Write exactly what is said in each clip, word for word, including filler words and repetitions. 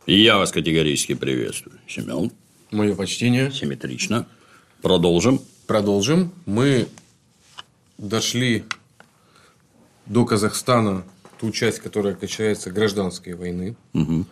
И я вас категорически приветствую. Семен. Мое почтение. Симметрично. Продолжим. Продолжим. Мы дошли до Казахстана, ту часть, которая касается гражданской войны. Угу.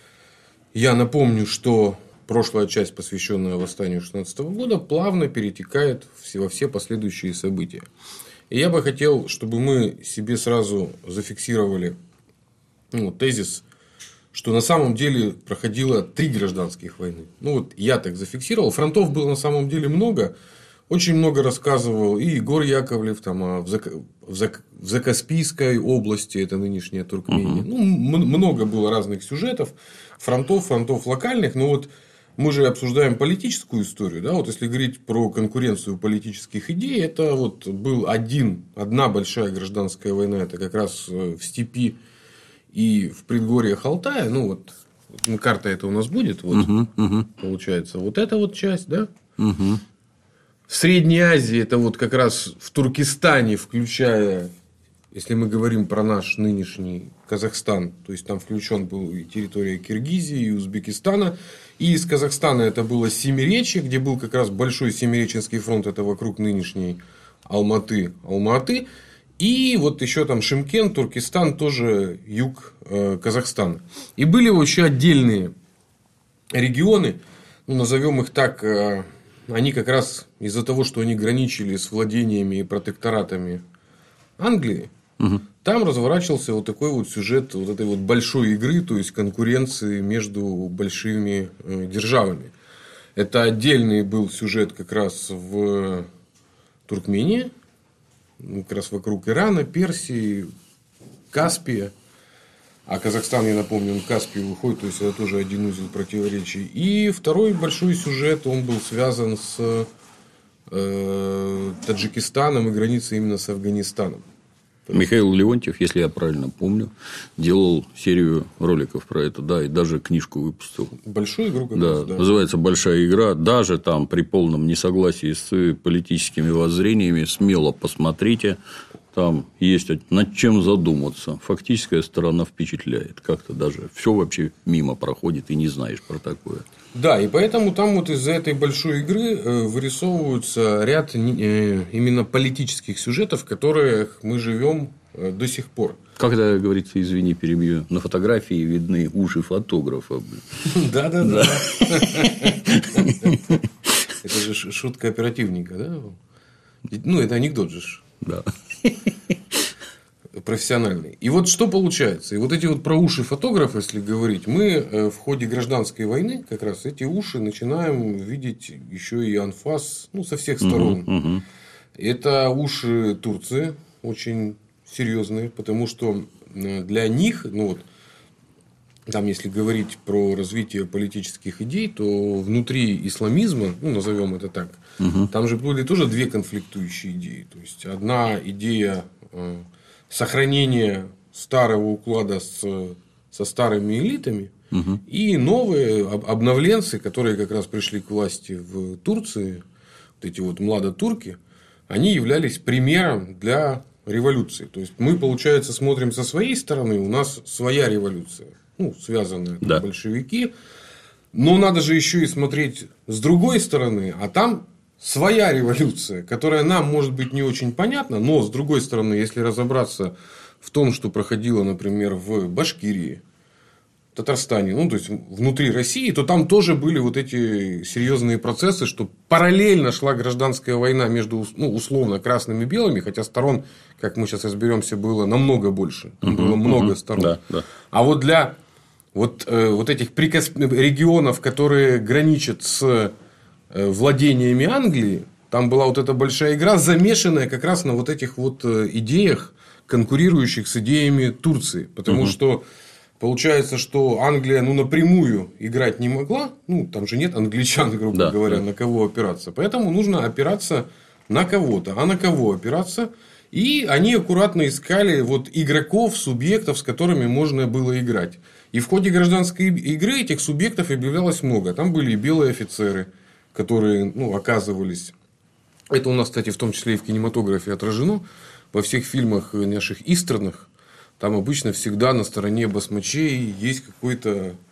Я напомню, что прошлая часть, посвященная восстанию шестнадцатого года, плавно перетекает во все последующие события. И я бы хотел, чтобы мы себе сразу зафиксировали ну, тезис, что на самом деле проходило три гражданских войны. Ну, вот я так зафиксировал. Фронтов было на самом деле много. Очень много рассказывал и Егор Яковлев там, в, Зак... в, Зак... в Закаспийской области, это нынешняя Туркмения. Uh-huh. Ну, м- много было разных сюжетов, фронтов, фронтов локальных. Но вот мы же обсуждаем политическую историю. Да? Вот если говорить про конкуренцию политических идей, это вот был один, одна большая гражданская война. Это как раз в степи и в предгорьях Алтая. Ну, вот ну, карта это у нас будет. Вот, uh-huh, uh-huh. Получается, вот эта вот часть, да? Uh-huh. В Средней Азии, это вот как раз в Туркестане, включая, если мы говорим про наш нынешний Казахстан, то есть там включен был и территория Киргизии, и Узбекистана. И из Казахстана это было Семиречье, где был как раз большой Семиреченский фронт, это вокруг нынешней Алматы, Алма-Аты. И вот еще там Шымкент, Туркестан, тоже юг э, Казахстана. И были еще отдельные регионы, ну, назовем их так, э, они как раз из-за того, что они граничили с владениями и протекторатами Англии, угу. Там разворачивался вот такой вот сюжет вот этой вот большой игры, то есть конкуренции между большими э, державами. Это отдельный был сюжет как раз в Туркмении, как раз вокруг Ирана, Персии, Каспия. А Казахстан, я напомню, он к Каспию выходит, то есть это тоже один узел противоречий. И второй большой сюжет, он был связан с э, Таджикистаном и границей именно с Афганистаном. Михаил Леонтьев, если я правильно помню, делал серию роликов про это, да, и даже книжку выпустил. Большую игру, как да, раз, да. Называется «Большая игра». Даже там при полном несогласии с политическими воззрениями смело посмотрите. Там есть над чем задуматься. Фактическая сторона впечатляет. Как-то даже все вообще мимо проходит и не знаешь про такое. Да, и поэтому там вот из-за этой большой игры вырисовываются ряд именно политических сюжетов, в которых мы живем до сих пор. Как это говорится, извини, перебью, на фотографии видны уши фотографа. Да, да, да. Это же шутка оперативника, да? Ну, это анекдот же. Да. Профессиональный. И вот что получается? И вот эти вот про уши фотографа, если говорить, мы в ходе гражданской войны как раз эти уши начинаем видеть еще и анфас, ну, со всех сторон. Угу, угу. Это уши Турции, очень серьезные, потому что для них, ну вот, там, если говорить про развитие политических идей, то внутри исламизма, ну, назовем это так, угу. Там же были тоже две конфликтующие идеи. То есть, одна идея э, сохранения старого уклада с, со старыми элитами, угу. И новые обновленцы, которые как раз пришли к власти в Турции, вот эти вот младотурки, они являлись примером для революции. То есть, мы, получается, смотрим со своей стороны, у нас своя революция. Ну, связанные да. большевики. Но надо же еще и смотреть с другой стороны. А там своя революция, которая нам может быть не очень понятна. Но с другой стороны, если разобраться в том, что проходило, например, в Башкирии, Татарстане, ну, то есть внутри России, то там тоже были вот эти серьезные процессы, что параллельно шла гражданская война между, ну, условно, красными и белыми, хотя сторон, как мы сейчас разберемся, было намного больше. Там угу, было много угу, сторон. Да, да. А вот для вот, э, вот этих прикос... регионов, которые граничат с э, владениями Англии, там была вот эта большая игра, замешанная как раз на вот этих вот идеях, конкурирующих с идеями Турции. Потому угу. что получается, что Англия, ну, напрямую играть не могла. Ну, там же нет англичан, грубо да, говоря, да. на кого опираться. Поэтому нужно опираться на кого-то. А на кого опираться? И они аккуратно искали вот игроков, субъектов, с которыми можно было играть. И в ходе гражданской игры этих субъектов объявлялось много. Там были и белые офицеры, которые, ну, оказывались... Это у нас, кстати, в том числе и в кинематографе отражено. Во всех фильмах наших истерных там обычно всегда на стороне басмачей есть какой-то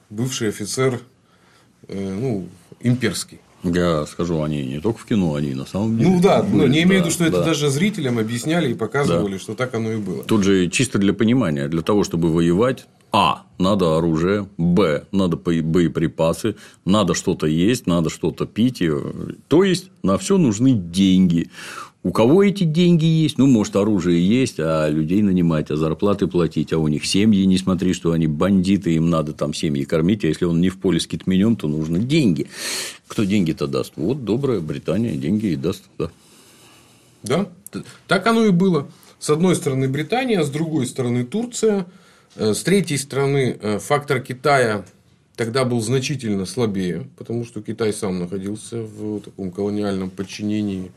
бывший офицер, э, ну, имперский. Я скажу, они не только в кино, они на самом деле. Ну да, но не имею в виду, да, что да. это даже зрителям объясняли и показывали, Да. что так оно и было. Тут же чисто для понимания, для того, чтобы воевать, а, надо оружие, б, надо боеприпасы, надо что-то есть, надо что-то пить, то есть на все нужны деньги. У кого эти деньги есть? Ну, может, оружие есть, а людей нанимать, а зарплаты платить, а у них семьи, не смотри, что они бандиты, им надо там семьи кормить, а если он не в поле с китменем, то нужны деньги. Кто деньги-то даст? Вот добрая Британия деньги и даст, да. Да, так оно и было. С одной стороны Британия, с другой стороны Турция, с третьей стороны фактор Китая тогда был значительно слабее, потому что Китай сам находился в таком колониальном подчинении.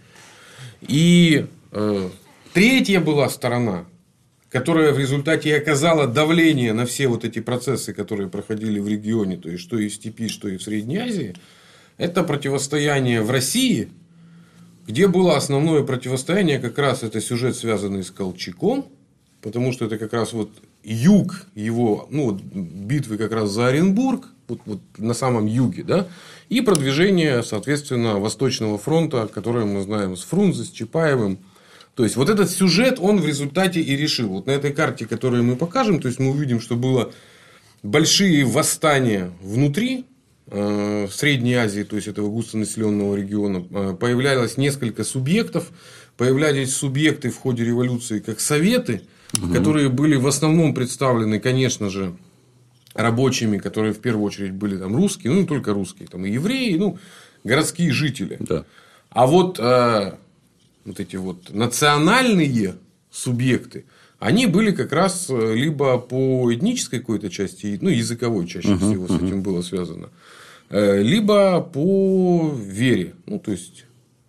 И э, третья была сторона, которая в результате и оказала давление на все вот эти процессы, которые проходили в регионе, то есть что и в степи, что и в Средней Азии, это противостояние в России, где было основное противостояние, как раз это сюжет, связанный с Колчаком, потому что это как раз вот юг его, ну, вот битвы как раз за Оренбург, вот, вот на самом юге, да, и продвижение, соответственно, Восточного фронта, которое мы знаем с Фрунзе, с Чапаевым. То есть, вот этот сюжет он в результате и решил. Вот на этой карте, которую мы покажем, то есть, мы увидим, что было большие восстания внутри э, Средней Азии, то есть, этого густонаселенного региона. Э, появлялось несколько субъектов. Появлялись субъекты в ходе революции, как советы, угу. которые были в основном представлены, конечно же, рабочими, которые в первую очередь были там русские, ну не только русские, там и евреи, ну, городские жители. Да. А вот, э, вот эти вот национальные субъекты, они были как раз либо по этнической какой-то части, ну, языковой чаще uh-huh, всего uh-huh. с этим было связано, либо по вере. Ну, то есть,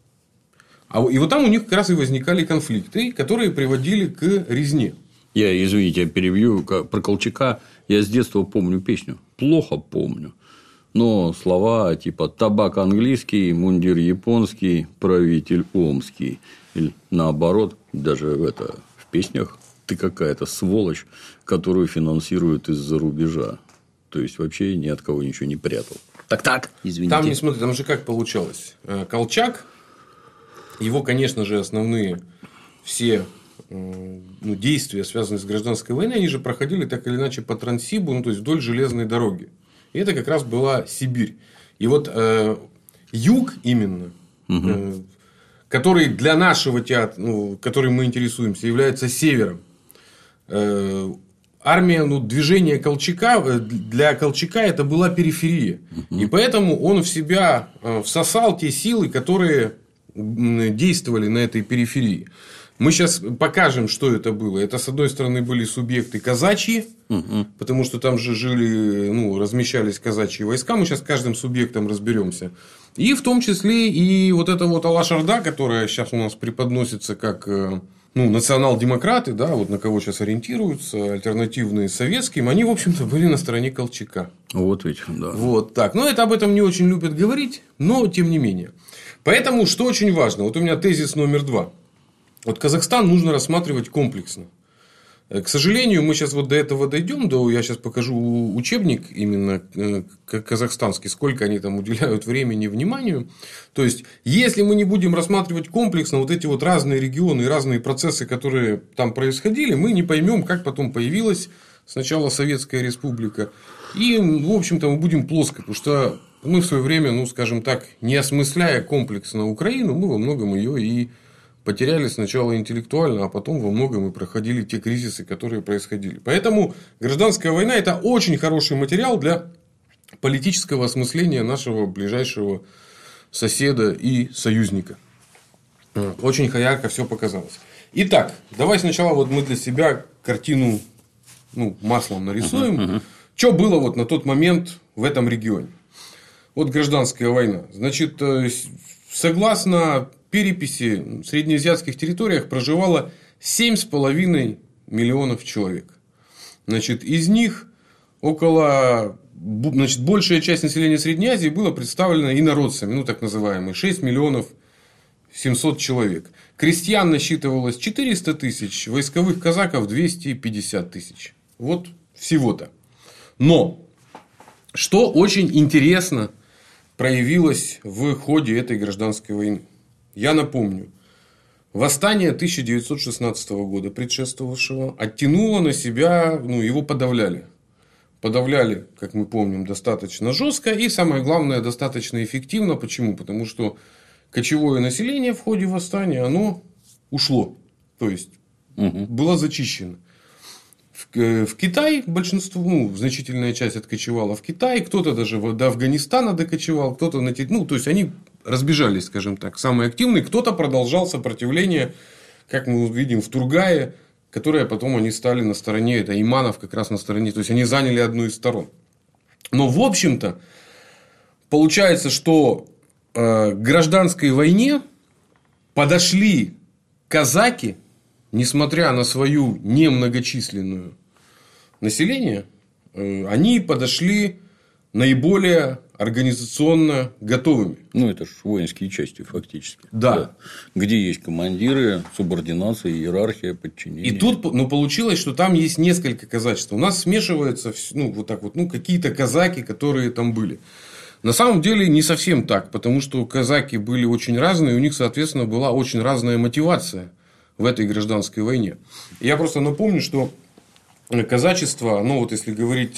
а, и вот там у них как раз и возникали конфликты, которые приводили к резне. Я, извините, я перебью. Про Колчака я с детства помню песню. Плохо помню. Но слова типа «табак английский, мундир японский, правитель омский». Или наоборот, даже в, это, в песнях «ты какая-то сволочь, которую финансируют из-за рубежа». То есть, вообще ни от кого ничего не прятал. Так-так, извините. Там, не смотри, там же как получалось. Колчак, его, конечно же, основные все... ну, действия, связанные с гражданской войной, они же проходили так или иначе по Транссибу, ну, то есть вдоль железной дороги. И это как раз была Сибирь. И вот э, юг именно, угу. э, который для нашего театра, ну, которым мы интересуемся, является севером. Э, армия, ну, движение Колчака, для Колчака это была периферия. Угу. И поэтому он в себя всосал те силы, которые действовали на этой периферии. Мы сейчас покажем, что это было. Это, с одной стороны, были субъекты казачьи, угу. потому что там же жили, ну, размещались казачьи войска. Мы сейчас с каждым субъектом разберемся. И в том числе и вот эта вот Алаш-Орда, которая сейчас у нас преподносится как, ну, национал-демократы, да, вот на кого сейчас ориентируются, альтернативные советским, они, в общем-то, были на стороне Колчака. Вот ведь, да. Вот так. Но это об этом не очень любят говорить, но тем не менее. Поэтому, что очень важно, вот у меня тезис номер два. Вот Казахстан нужно рассматривать комплексно. К сожалению, мы сейчас вот до этого дойдем, до, я сейчас покажу учебник именно казахстанский, сколько они там уделяют времени и вниманию. То есть, если мы не будем рассматривать комплексно вот эти вот разные регионы и разные процессы, которые там происходили, мы не поймем, как потом появилась сначала Советская Республика. И, в общем-то, мы будем плоско, потому что мы в свое время, ну, скажем так, не осмысляя комплексно Украину, мы во многом ее и потеряли сначала интеллектуально, а потом во многом и проходили те кризисы, которые происходили. Поэтому гражданская война – это очень хороший материал для политического осмысления нашего ближайшего соседа и союзника. Очень ярко все показалось. Итак, давай сначала вот мы для себя картину, ну, маслом нарисуем. Uh-huh, uh-huh. Что было вот на тот момент в этом регионе? Вот гражданская война. Значит, согласно переписи, в среднеазиатских территориях проживало семь с половиной миллионов человек. Значит, из них около, значит, большая часть населения Средней Азии была представлена инородцами, ну, так называемые, шесть миллионов семьсот человек. Крестьян насчитывалось четыреста тысяч, войсковых казаков двести пятьдесят тысяч. Вот всего-то. Но Что очень интересно проявилось в ходе этой гражданской войны. Я напомню, восстание тысяча девятьсот шестнадцатого года, предшествовавшего, оттянуло на себя, ну, его подавляли. Подавляли, как мы помним, достаточно жестко и, самое главное, достаточно эффективно. Почему? Потому что кочевое население в ходе восстания, оно ушло. То есть, угу. было зачищено. В, в Китай большинство, ну, значительная часть откочевала в Китай. Кто-то даже до Афганистана докочевал. Кто-то на, ну, то есть, они разбежались, скажем так. Самые активные. Кто-то продолжал сопротивление, как мы видим, в Тургае. Которые потом они стали на стороне, это Иманов как раз на стороне, то есть они заняли одну из сторон. Но в общем-то получается, что э, к гражданской войне подошли казаки, несмотря на свою немногочисленную население, э, они подошли наиболее организационно готовыми. Ну, это же воинские части фактически. Да. да. Где есть командиры, субординация, иерархия, подчинение. И тут ну, получилось, что там есть несколько казачеств. У нас смешиваются ну, вот так вот, ну, какие-то казаки, которые там были. На самом деле не совсем так, потому что казаки были очень разные, у них, соответственно, была очень разная мотивация в этой гражданской войне. Я просто напомню, что казачество, ну вот если говорить...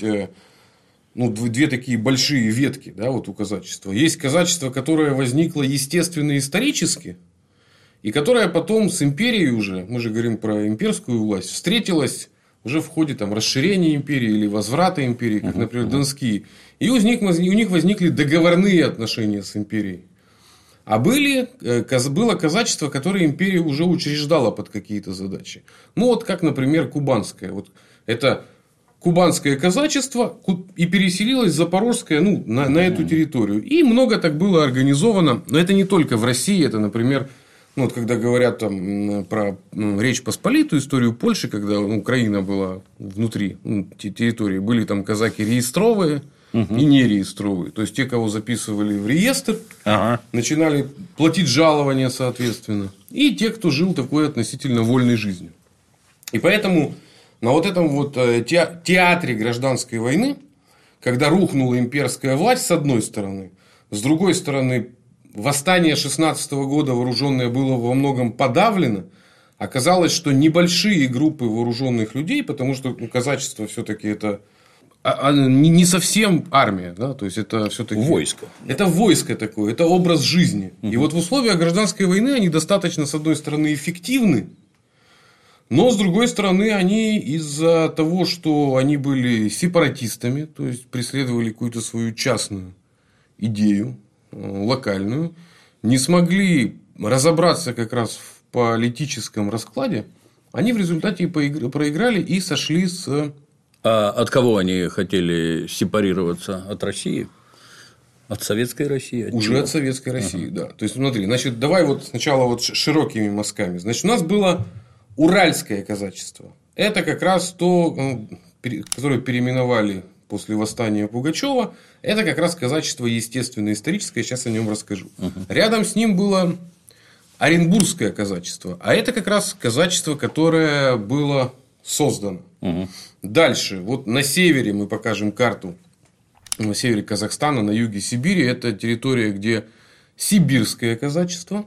Ну, две такие большие ветки, да, вот у казачества. Есть казачество, которое возникло естественно исторически, и которое потом с империей уже, мы же говорим про имперскую власть, встретилось уже в ходе там, расширения империи или возврата империи, как, например, донские. И у них, у них возникли договорные отношения с империей. А были, было казачество, которое империя уже учреждала под какие-то задачи. Ну, вот как, например, кубанское. Вот это... Кубанское казачество и переселилось Запорожское ну, на, на эту территорию. И много так было организовано. Но это не только в России. Это, например, ну, вот когда говорят там, про ну, Речь Посполитую, историю Польши, когда ну, Украина была внутри ну, территории. Были там казаки реестровые угу. и нереестровые. То есть, те, кого записывали в реестр, ага. начинали платить жалования, соответственно. И те, кто жил такой относительно вольной жизнью. И поэтому... На вот этом вот театре гражданской войны, когда рухнула имперская власть с одной стороны, с другой стороны, восстание шестнадцатого года вооруженное было во многом подавлено, оказалось, что небольшие группы вооруженных людей, потому что ну, казачество все-таки это не совсем армия, да, то есть это все-таки войско. Это войско такое, это образ жизни. Угу. И вот в условиях гражданской войны они достаточно, с одной стороны, эффективны. Но, с другой стороны, они из-за того, что они были сепаратистами, то есть, преследовали какую-то свою частную идею, локальную, не смогли разобраться как раз в политическом раскладе, они в результате проиграли и сошли с... А от кого они хотели сепарироваться? От России? От советской России? От Уже чего? От советской России, ага. да. То есть, смотри, значит, давай вот сначала вот широкими мазками. Значит, у нас было... Уральское казачество. Это как раз то, которое переименовали после восстания Пугачева. Это как раз казачество естественно-историческое. Сейчас о нем расскажу. Uh-huh. Рядом с ним было Оренбургское казачество. А это как раз казачество, которое было создано. Uh-huh. Дальше. Вот на севере мы покажем карту. На севере Казахстана, на юге Сибири. Это территория, где сибирское казачество.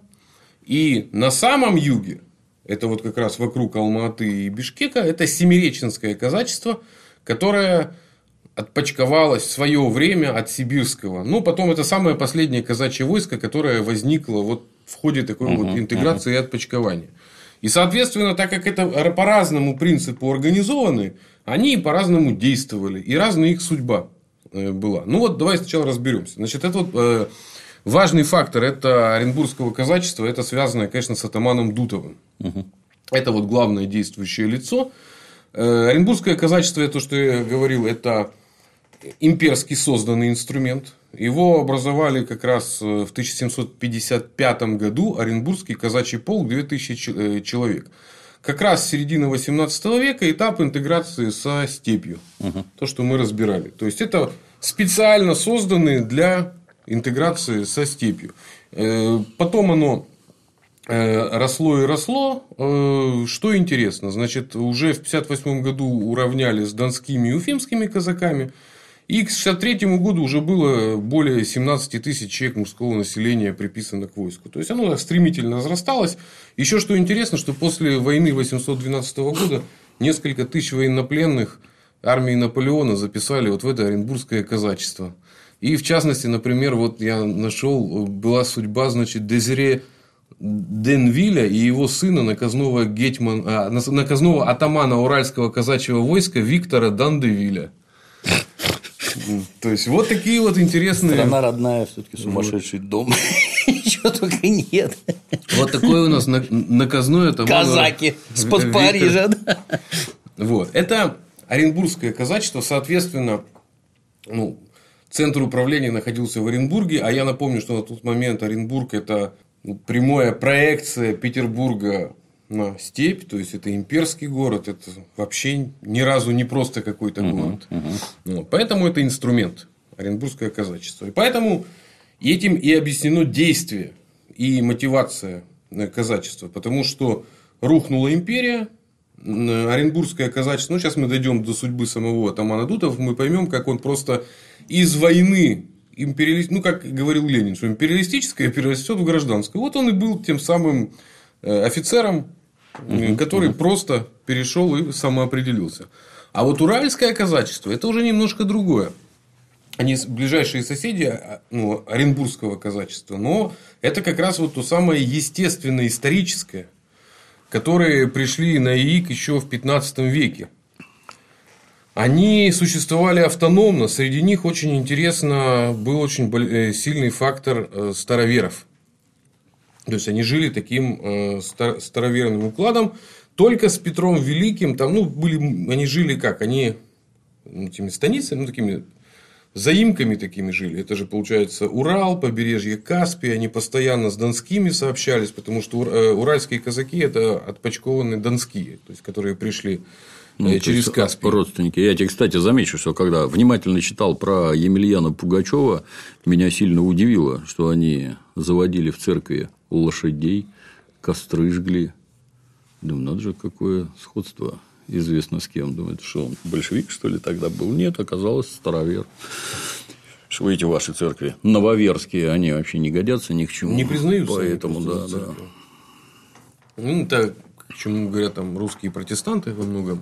И на самом юге, это вот как раз вокруг Алма-Аты и Бишкека, это Семиреченское казачество, которое отпочковалось в свое время от сибирского. Ну, потом это самое последнее казачье войско, которое возникло вот в ходе такой uh-huh, вот интеграции uh-huh. и отпочкования. И, соответственно, так как это по разному принципу организованы, они по-разному действовали. И разная их судьба была. Ну, вот давай сначала разберемся. Значит, это вот... Э, важный фактор это Оренбургского казачества, это связано, конечно, с атаманом Дутовым. Угу. Это вот главное действующее лицо. Оренбургское казачество, это то, что я говорил, это имперский созданный инструмент. Его образовали как раз в тысяча семьсот пятьдесят пятом году Оренбургский казачий полк, две тысячи человек. Как раз с середины восемнадцатого века этап интеграции со степью. Угу. То, что мы разбирали. То есть, это специально созданные для... интеграции со степью. Потом оно росло и росло. Что интересно, значит, уже в пятьдесят восьмом году уравняли с донскими и уфимскими казаками. И к шестьдесят третьему году уже было более семнадцать тысяч человек мужского населения приписано к войску. То есть, оно так стремительно разрасталось. Еще что интересно, что после войны восемьсот двенадцатого года несколько тысяч военнопленных армии Наполеона записали вот в это оренбургское казачество. И в частности, например, вот я нашел, была судьба, значит, Дезире Денвиля и его сына, наказного, гетьман, а, наказного атамана Уральского казачьего войска Виктора Дандевиля. То есть, вот такие вот интересные... Страна родная, все-таки сумасшедший дом. Ничего только нет. Вот такое у нас наказное атаман. Казаки с-под Парижа. Вот. Это оренбургское казачество, соответственно, ну, центр управления находился в Оренбурге, а я напомню, что на тот момент Оренбург – это прямая проекция Петербурга на степь, то есть, это имперский город, это вообще ни разу не просто какой-то город. Uh-huh, uh-huh. Вот. Поэтому это инструмент, оренбургское казачество. И поэтому этим и объяснено действие и мотивация казачества, потому что рухнула империя, оренбургское казачество, ну, сейчас мы дойдем до судьбы самого атамана Дутова, мы поймем, как он просто из войны, империали... ну, как говорил Ленин, что империалистическое перерастет в гражданское. Вот он и был тем самым офицером, угу, который угу. просто перешел и самоопределился. А вот уральское казачество – это уже немножко другое. Они ближайшие соседи, ну, оренбургского казачества, но это как раз вот то самое естественное, историческое, которые пришли на яик еще в пятнадцатом веке. Они существовали автономно. Среди них очень интересно был очень сильный фактор староверов. То есть, они жили таким староверным укладом. Только с Петром Великим там, ну, были, они жили как? Они этими станицами, ну, такими заимками такими жили. Это же, получается, Урал, побережье Каспия. Они постоянно с донскими сообщались, потому что уральские казаки – это отпочкованные донские, то есть, которые пришли ну, через Каспий. Родственники. Я тебе, кстати, замечу, что когда внимательно читал про Емельяна Пугачева, меня сильно удивило, что они заводили в церкви лошадей, костры жгли. Думаю, надо же, какое сходство. Известно с кем. Думает, что он большевик, что ли, тогда был? Нет, оказалось, старовер. Что эти ваши церкви нововерские, они вообще не годятся ни к чему. Не признаются. Поэтому, да, да. Ну, так, к чему говорят там русские протестанты во многом.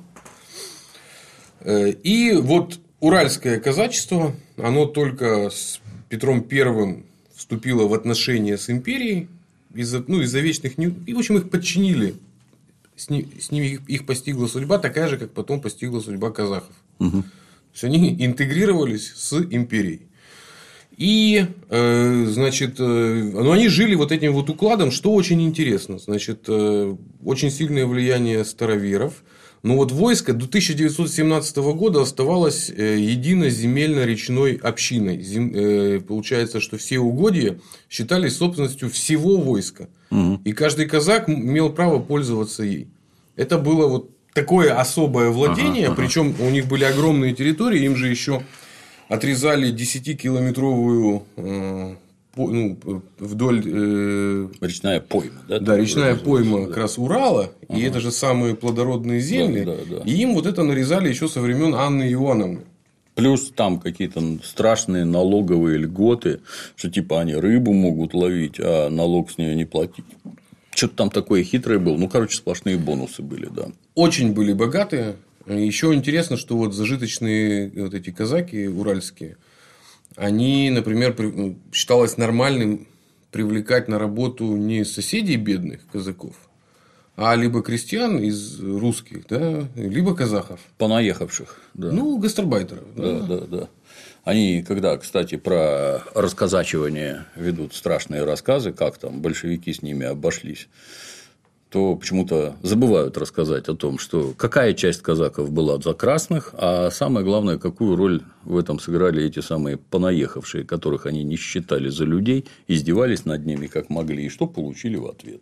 И вот уральское казачество, оно только с Петром Первым вступило в отношения с империей из-за, ну, из-за вечных... И, в общем, их подчинили. С, ним, с ними их, их постигла судьба такая же, как потом постигла судьба казахов. Угу. То есть, они интегрировались с империей. И, э, значит, э, ну, они жили вот этим вот укладом, что очень интересно. Значит, э, очень сильное влияние староверов. Но вот войско до тысяча девятьсот семнадцатого года оставалось э, единой земельно-речной общиной. Зем, э, получается, что все угодья считались собственностью всего войска. Угу. И каждый казак имел право пользоваться ей. Это было вот такое особое владение. Ага, ага. Причем у них были огромные территории, им же еще отрезали десятикилометровую э, по, ну, вдоль... Э, речная пойма. Да, да речная пойма да. как раз Урала. Ага. И это же самые плодородные земли. Да, да, да. И им вот это нарезали еще со времен Анны Иоанновны. Плюс там какие-то страшные налоговые льготы, что типа они рыбу могут ловить, а налог с нее не платить. Что-то там такое хитрое было. Ну, короче, сплошные бонусы были, да. Очень были богатые. Еще интересно, что вот зажиточные вот эти казаки уральские, они, например, считалось нормальным привлекать на работу не соседей бедных казаков, а либо крестьян из русских, да, либо казахов. Понаехавших, да. Ну, гастарбайтеров. Да, да, да, да. Они, когда, кстати, про расказачивание ведут страшные рассказы, как там большевики с ними обошлись, то почему-то забывают рассказать о том, что какая часть казаков была за красных, а самое главное, какую роль в этом сыграли эти самые понаехавшие, которых они не считали за людей, издевались над ними как могли, и что получили в ответ.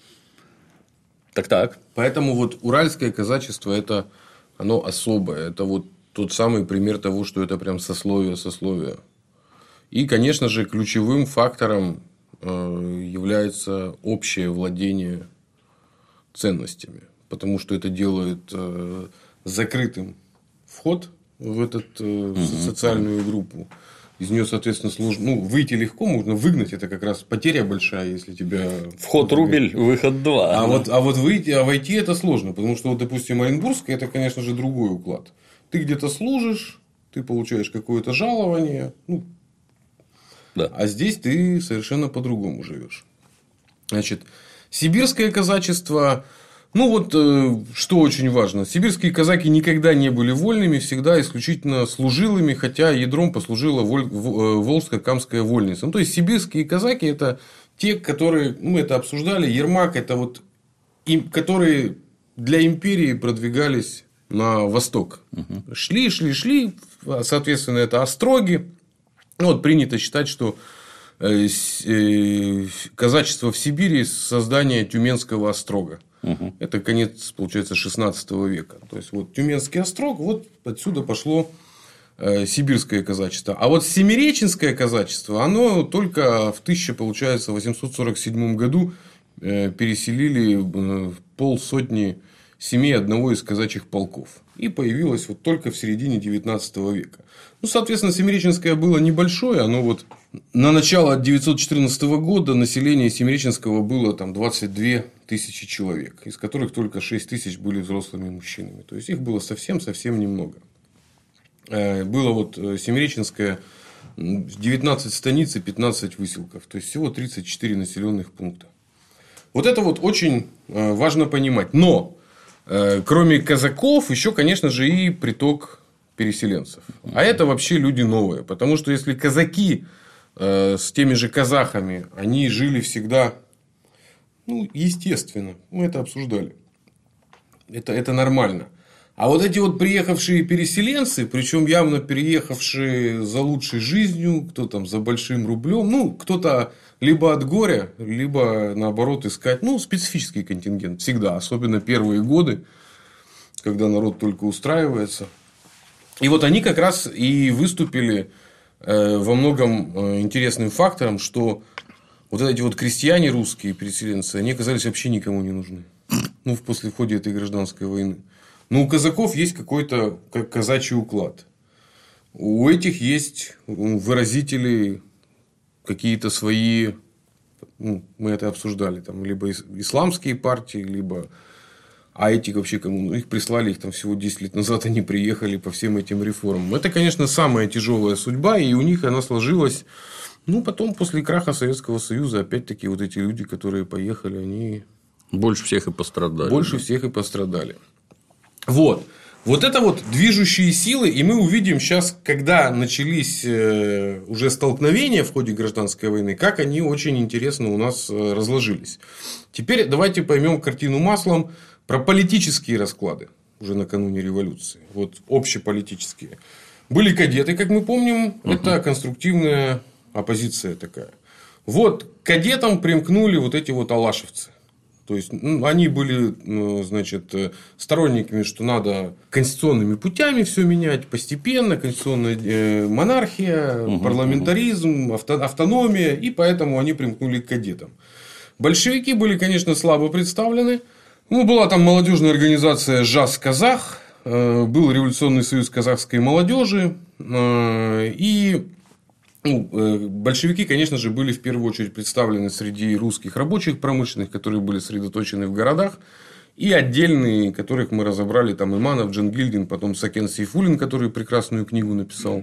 Так-так. Поэтому вот уральское казачество – это оно особое. Это вот тот самый пример того, что это прям сословие сословия. И, конечно же, ключевым фактором является общее владение ценностями. Потому что это делает закрытым вход в этот, э, социальную группу. Из нее, соответственно, сложно. Ну, выйти легко, можно выгнать, это как раз потеря большая, если тебя. Вход рубль, выход два. А, да. вот, а вот выйти, а войти это сложно, потому что, вот, допустим, Оренбургская это, конечно же, другой уклад. Ты где-то служишь, ты получаешь какое-то жалование, ну, Да. а здесь ты совершенно по-другому живешь. Значит, сибирское казачество. Ну, вот, э, что очень важно. Сибирские казаки никогда не были вольными, всегда исключительно служилыми, хотя ядром послужила Воль... Волжско-Камская вольница. Ну, то есть, сибирские казаки – это те, которые, мы это обсуждали, Ермак – это вот, им, которые для империи продвигались на восток. Угу. Шли, шли, шли, соответственно, это остроги. Вот, принято считать, что казачество в Сибири – создание Тюменского острога. Угу. Это конец, получается, шестнадцатого века. То есть, вот Тюменский острог, вот отсюда пошло э, сибирское казачество. А вот семиреченское казачество, оно только в тысяча, получается, восемьсот сорок седьмом году э, переселили э, полсотни семей одного из казачьих полков. И появилось вот только в середине девятнадцатого века. Ну, соответственно, семиреченское было небольшое, оно вот на начало девятьсот четырнадцатого года население Семиреченского было там двадцать две тысячи человек, из которых только шесть тысяч были взрослыми мужчинами. То есть, их было совсем-совсем немного. Было вот Семиреченское девятнадцать станиц и пятнадцать выселков. То есть, всего тридцать четыре населенных пункта. Вот это вот очень важно понимать. Но, кроме казаков, еще, конечно же, и приток переселенцев. А это вообще люди новые. Потому что, если казаки с теми же казахами, они жили всегда, ну, естественно, мы это обсуждали, это, это нормально. А вот эти вот приехавшие переселенцы, причем явно переехавшие за лучшей жизнью, кто там за большим рублем, ну, кто-то либо от горя, либо наоборот искать, ну, специфический контингент всегда, особенно первые годы, когда народ только устраивается. И вот они как раз и выступили во многом интересным фактором, что вот эти вот крестьяне русские переселенцы, они оказались вообще никому не нужны. Ну, после в ходе этой гражданской войны. Но у казаков есть какой-то казачий уклад. У этих есть выразители какие-то свои, ну, мы это обсуждали, там, либо исламские партии, либо... А эти вообще кому? Их прислали, их там всего десять лет назад, они приехали по всем этим реформам. Это, конечно, самая тяжелая судьба, и у них она сложилась. Ну, потом, после краха Советского Союза, опять-таки, вот эти люди, которые поехали, они... Больше всех и пострадали. Больше да. всех и пострадали. Вот. Вот это вот движущие силы, и мы увидим сейчас, когда начались уже столкновения в ходе гражданской войны, как они очень интересно у нас разложились. Теперь давайте поймем картину маслом про политические расклады уже накануне революции. Вот общеполитические. Были кадеты, как мы помним, угу. Это конструктивная оппозиция такая. Вот к кадетам примкнули вот эти вот алашевцы. То есть, ну, они были, ну, значит, сторонниками, что надо конституционными путями все менять постепенно, конституционная э, монархия, угу, парламентаризм, авто, автономия, и поэтому они примкнули к кадетам. Большевики были, конечно, слабо представлены. Ну, была там молодежная организация ЖАС Казах, э, был Революционный союз казахской молодежи, э, и ну, э, большевики, конечно же, были в первую очередь представлены среди русских рабочих промышленных, которые были сосредоточены в городах, и отдельные, которых мы разобрали, там Иманов, Джангильдин, потом Сакен Сейфуллин, который прекрасную книгу написал.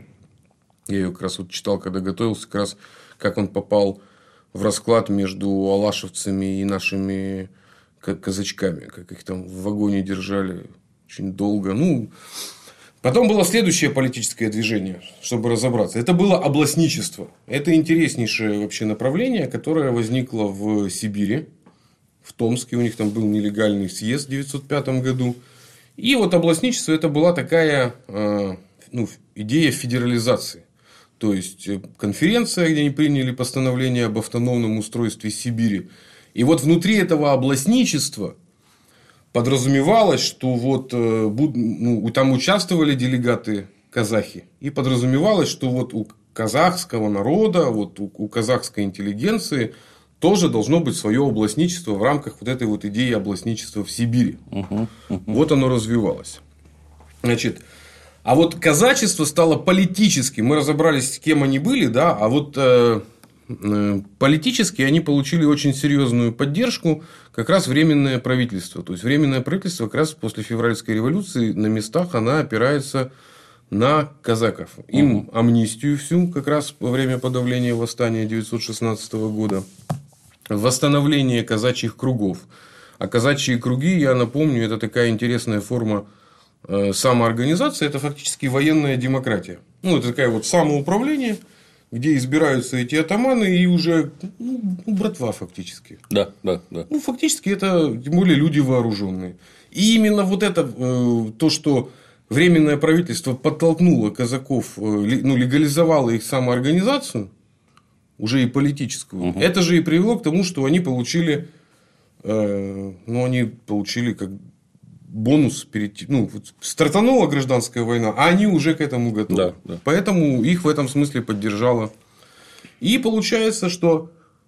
Я ее как раз вот читал, когда готовился, как раз как он попал в расклад между алашевцами и нашими казачками, как их там в вагоне держали очень долго. Ну, потом было следующее политическое движение, чтобы разобраться. Это было областничество. Это интереснейшее вообще направление, которое возникло в Сибири, в Томске. У них там был нелегальный съезд в девятьсот пятом году. И вот областничество это была такая ну, идея федерализации. То есть, конференция, где они приняли постановление об автономном устройстве Сибири. И вот внутри этого областничества подразумевалось, что вот, ну, там участвовали делегаты казахи. И подразумевалось, что вот у казахского народа, вот у казахской интеллигенции тоже должно быть свое областничество в рамках вот этой вот идеи областничества в Сибири. Угу, угу. Вот оно развивалось. Значит, А вот казачество стало политическим. Мы разобрались, с кем они были, да, а вот э, э, политически они получили очень серьезную поддержку, как раз временное правительство. То есть временное правительство как раз после февральской революции на местах она опирается на казаков. Им угу. амнистию всю как раз во время подавления восстания тысяча девятьсот шестнадцатого года. Восстановление казачьих кругов. А казачьи круги, я напомню, это такая интересная форма самоорганизации, это фактически военная демократия. Ну, это такая вот самоуправление, где избираются эти атаманы и уже ну, братва фактически. Да, да, да. Ну, фактически это, тем более, люди вооруженные. И именно вот это, то, что временное правительство подтолкнуло казаков, ну, легализовало их самоорганизацию, уже и политическую, угу. это же и привело к тому, что они получили, ну, они получили как бонус перед, ну, стартанула гражданская война, а они уже к этому готовы. Да, да. Поэтому их в этом смысле поддержало. И получается, что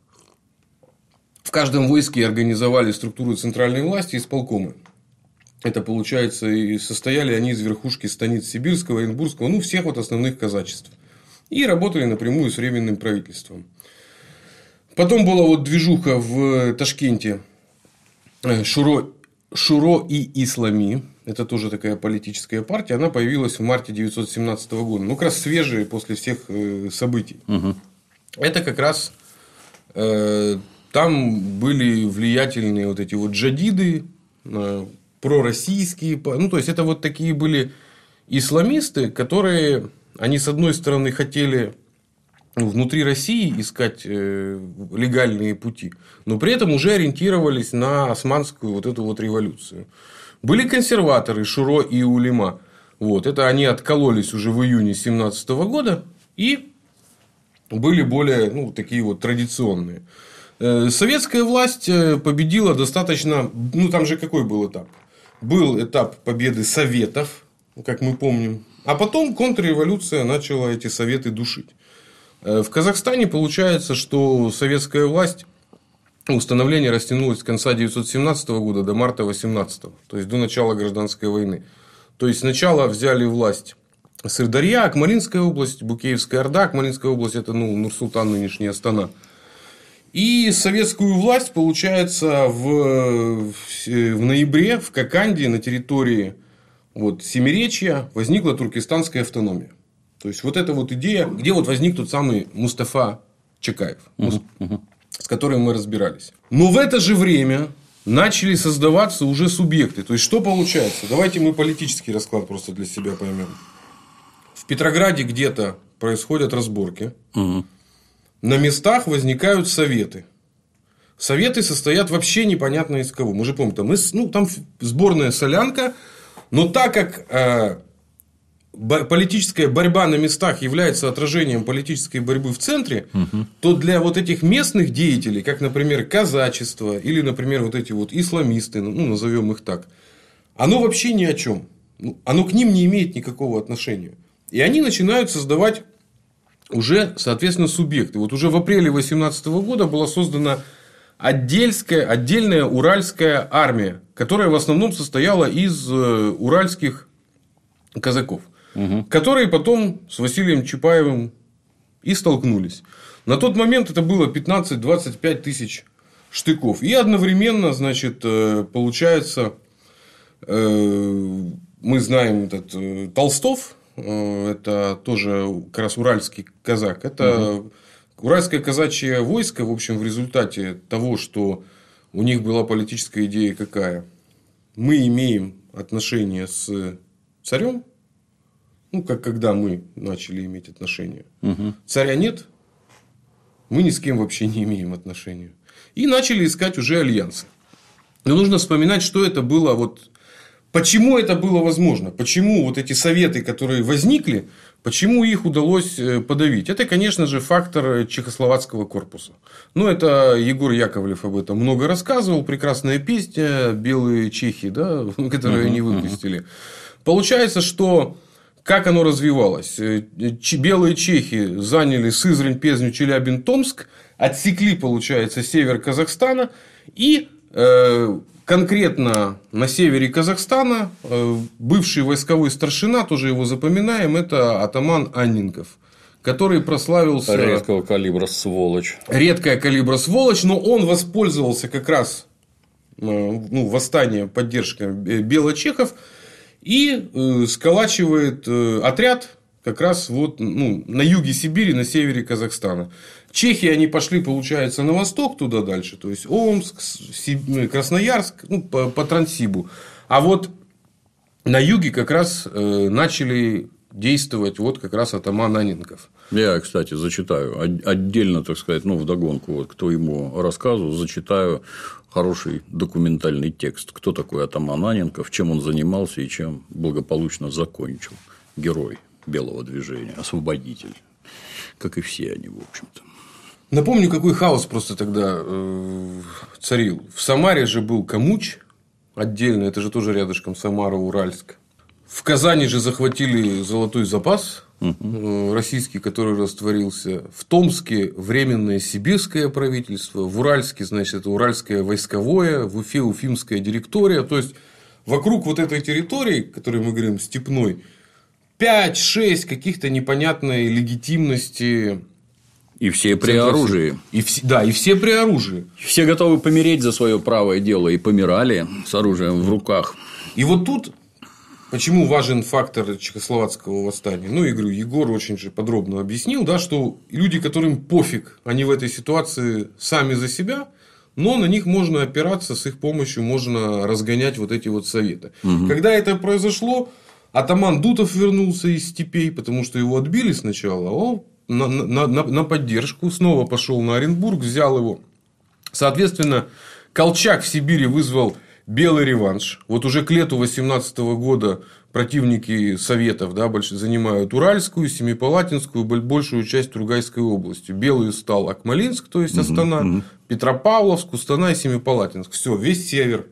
в каждом войске организовали структуру центральной власти, исполкомы. Это, получается, и состояли они из верхушки станиц Сибирского, Оренбургского, ну, всех вот основных казачеств. И работали напрямую с временным правительством. Потом была вот движуха в Ташкенте. Шуро Шуро и Ислами, это тоже такая политическая партия, она появилась в марте тысяча девятьсот семнадцатого года. Ну, как раз свежие после всех событий. Угу. Это как раз э, там были влиятельные вот эти вот джадиды, э, пророссийские. Ну, то есть, это вот такие были исламисты, которые, они с одной стороны хотели внутри России искать э, легальные пути, но при этом уже ориентировались на османскую вот эту вот революцию. Были консерваторы Шуро и Улема. Вот, это они откололись уже в июне тысяча девятьсот семнадцатого года и были более ну, такие вот традиционные. Э, советская власть победила достаточно. Ну, там же какой был этап? Был этап победы советов, как мы помним, а потом контрреволюция начала эти советы душить. В Казахстане получается, что советская власть, установление растянулось с конца тысяча девятьсот семнадцатого года до марта тысяча девятьсот восемнадцатого, то есть до начала гражданской войны. То есть сначала взяли власть Сырдарья, Акмолинская область, Букеевская Орда. Акмолинская область это ну, Нур-Султан, нынешняя Астана. И советскую власть, получается, в, в ноябре в Коканде на территории вот, Семиречья возникла туркестанская автономия. То есть, вот эта вот идея, где вот возник тот самый Мустафа Чакаев, uh-huh, uh-huh. с которым мы разбирались. Но в это же время начали создаваться уже субъекты. То есть, что получается? Давайте мы политический расклад просто для себя поймем. В Петрограде где-то происходят разборки. Uh-huh. На местах возникают советы. Советы состоят вообще непонятно из кого. Мы же помним, там, ну, там сборная солянка. Но так как... Э, политическая борьба на местах является отражением политической борьбы в центре, угу. то для вот этих местных деятелей, как, например, казачество или, например, вот эти вот исламисты, ну, назовем их так, оно вообще ни о чем. Оно к ним не имеет никакого отношения. И они начинают создавать уже, соответственно, субъекты. Вот уже в апреле тысяча девятьсот восемнадцатого года была создана отдельская, отдельная уральская армия, которая в основном состояла из уральских казаков. Угу. Которые потом с Василием Чапаевым и столкнулись. На тот момент это было пятнадцать-двадцать пять тысяч штыков. И одновременно, значит, получается, мы знаем этот Толстов, это тоже как раз уральский казак. Это угу. уральское казачье войско, в общем, в результате того, что у них была политическая идея какая? Мы имеем отношения с царем. Ну, как когда мы начали иметь отношения. Угу. Царя нет, мы ни с кем вообще не имеем отношения. И начали искать уже альянсы. Но нужно вспоминать, что это было. Вот, почему это было возможно? Почему вот эти советы, которые возникли, почему их удалось подавить? Это, конечно же, фактор чехословацкого корпуса. Ну, это Егор Яковлев об этом много рассказывал. Прекрасная песня «Белые чехи», да, которую они выпустили. Получается, что... Как оно развивалось? Белые чехи заняли Сызрань, Пезню, Челябинск, Томск, отсекли, получается, север Казахстана и э, конкретно на севере Казахстана бывший войсковой старшина, тоже его запоминаем, это атаман Анненков, который прославился... Редкого калибра сволочь. Редкая калибра сволочь, но он воспользовался как раз ну, восстанием, поддержкой белочехов и э, сколачивает э, отряд как раз вот, ну, на юге Сибири, на севере Казахстана. Чехи, они пошли, получается, на восток туда дальше, то есть Омск, Красноярск, ну, по, по Транссибу. А вот на юге как раз э, начали действовать вот как раз атаман Анненков. Я, кстати, зачитаю отдельно, так сказать, ну, вдогонку вот к твоему рассказу, зачитаю хороший документальный текст. Кто такой атаман Анненков, чем он занимался и чем благополучно закончил. Герой белого движения, освободитель, как и все они, в общем-то. Напомню, какой хаос просто тогда э, царил. В Самаре же был Камуч отдельно, это же тоже рядышком Самара, Уральск. В Казани же захватили золотой запас uh-huh. российский, который растворился. В Томске временное сибирское правительство. В Уральске, значит, это Уральское войсковое. В Уфе Уфимская директория. То есть, вокруг вот этой территории, которой мы говорим степной, пять-шесть каких-то непонятной легитимности. И все при оружии. И все, да, и все при оружии. Все готовы помереть за свое правое дело. И помирали с оружием в руках. И вот тут... Почему важен фактор чехословацкого восстания? Ну, я говорю, Егор очень же подробно объяснил, да, что люди, которым пофиг, они в этой ситуации сами за себя, но на них можно опираться, с их помощью можно разгонять вот эти вот советы. Угу. Когда это произошло, атаман Дутов вернулся из степей, потому что его отбили сначала, а он на, на, на, на поддержку снова пошел на Оренбург, взял его. Соответственно, Колчак в Сибири вызвал белый реванш. Вот уже к лету восемнадцатого года противники советов, да, больше занимают Уральскую, Семипалатинскую, большую часть Тургайской области. Белый стал Акмолинск, то есть Астана, угу, угу. Петропавловск, Устана и Семипалатинск. Все, весь север.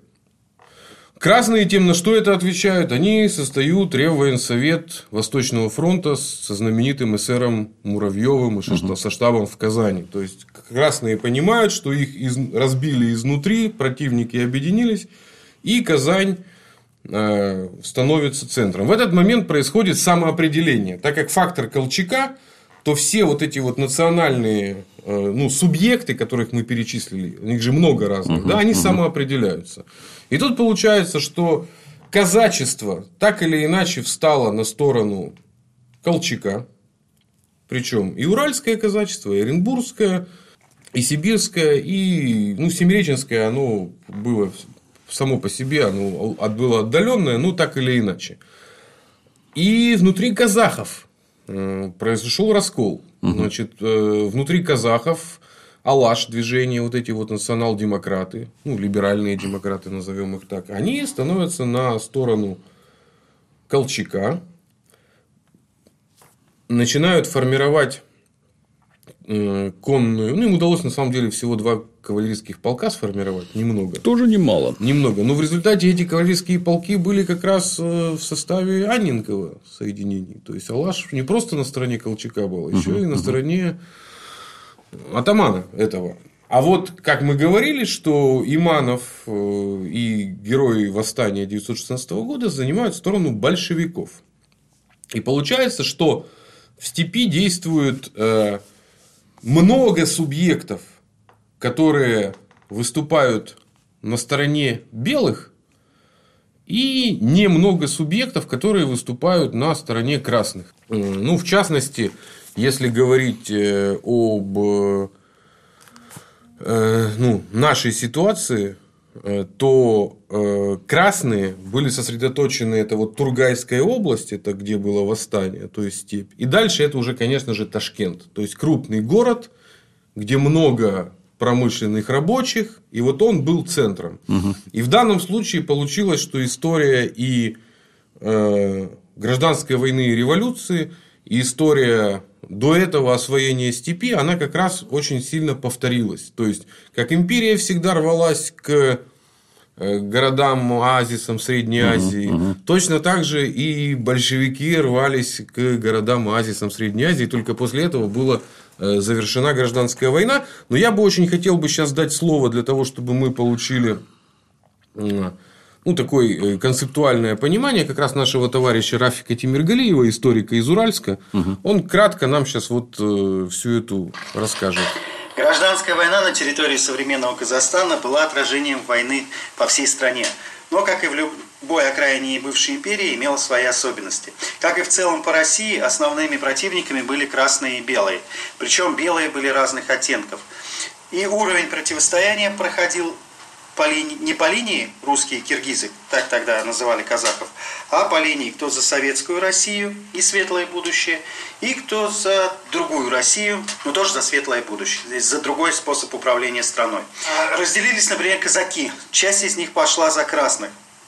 Красные тем, на что это отвечают, они создают Реввоенсовет Восточного фронта со знаменитым эсером Муравьевым и угу. со штабом в Казани. То есть, красные понимают, что их из... разбили изнутри, противники объединились, и Казань э, становится центром. В этот момент происходит самоопределение. Так как фактор Колчака, то все вот эти вот национальные э, ну, субъекты, которых мы перечислили, у них же много разных, угу, да, они угу. самоопределяются. И тут получается, что казачество так или иначе встало на сторону Колчака. Причем и уральское казачество, и оренбургское, и сибирское, и ну, семиреченское, оно было само по себе, оно было отдаленное, но так или иначе. И внутри казахов произошел раскол. Угу. Значит, внутри казахов Алаш движение, вот эти вот национал-демократы, ну, либеральные демократы, назовем их так, они становятся на сторону Колчака, начинают формировать э, конную. Ну, им удалось на самом деле всего два кавалерийских полка сформировать, немного. Тоже немало. Немного. Но в результате эти кавалерийские полки были как раз в составе Анненкова соединений. То есть Алаш не просто на стороне Колчака был, а еще угу, и на угу. стороне атамана этого. А вот, как мы говорили, что Иманов и герои восстания тысяча девятьсот шестнадцатого года занимают сторону большевиков. И получается, что в степи действует э, много субъектов, которые выступают на стороне белых, и немного субъектов, которые выступают на стороне красных. Ну, в частности, если говорить об э, ну, нашей ситуации, то э, красные были сосредоточены, это вот Тургайская область, это где было восстание, то есть степь. И дальше это уже, конечно же, Ташкент, то есть крупный город, где много промышленных рабочих, и вот он был центром. Угу. И в данном случае получилось, что история и э, гражданской войны и революции, и история до этого освоения степи, она как раз очень сильно повторилась. То есть, как империя всегда рвалась к городам, оазисам Средней Азии, uh-huh, uh-huh. точно так же и большевики рвались к городам, оазисам Средней Азии. Только после этого была завершена гражданская война. Но я бы очень хотел бы сейчас дать слово для того, чтобы мы получили ну, такое концептуальное понимание как раз нашего товарища Рафика Тимиргалиева, историка из Уральска. Угу. Он кратко нам сейчас вот всю эту расскажет. Гражданская война на территории современного Казахстана была отражением войны по всей стране. Но, как и в любой окраине бывшей империи, имела свои особенности. Как и в целом по России, основными противниками были красные и белые. Причем белые были разных оттенков. И уровень противостояния проходил по линии, не по линии русские и киргизы, так тогда называли казахов, а по линии кто за советскую Россию и светлое будущее, и кто за другую Россию, но тоже за светлое будущее, за другой способ управления страной. Разделились, например, казаки. Часть из них пошла за красных.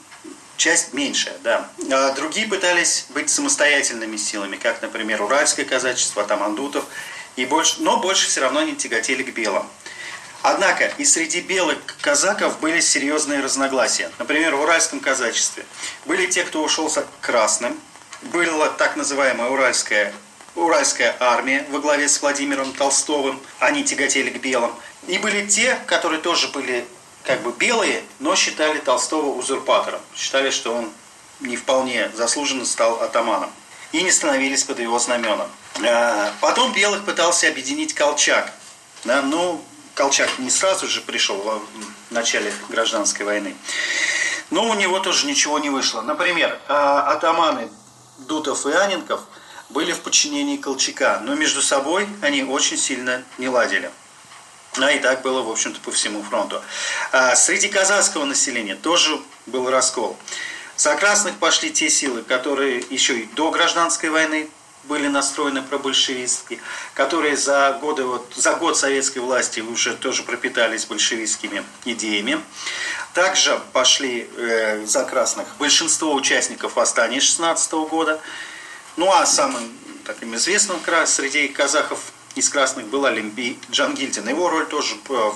Часть меньшая, да. А другие пытались быть самостоятельными силами, как, например, уральское казачество, атаман Дутов, и больше, но больше все равно не тяготели к белым. Однако и среди белых казаков были серьезные разногласия. Например, в уральском казачестве были те, кто ушел к красным, была так называемая уральская, уральская армия во главе с Владимиром Толстовым, они тяготели к белым. И были те, которые тоже были как бы белые, но считали Толстого узурпатором, считали, что он не вполне заслуженно стал атаманом, и не становились под его знаменом. Потом белых пытался объединить Колчак, да, ну, Колчак не сразу же пришел в начале гражданской войны. Но у него тоже ничего не вышло. Например, атаманы Дутов и Анненков были в подчинении Колчака, но между собой они очень сильно не ладили. А и так было, в общем-то, по всему фронту. Среди казахского населения тоже был раскол. За красных пошли те силы, которые еще и до гражданской войны были настроены пробольшевистски, которые за, годы, вот, за год советской власти уже тоже пропитались большевистскими идеями. Также пошли э, за красных большинство участников восстания шестнадцатого года. Ну а самым таким известным среди казахов из красных был Алимби Джангильдин. Его роль тоже в,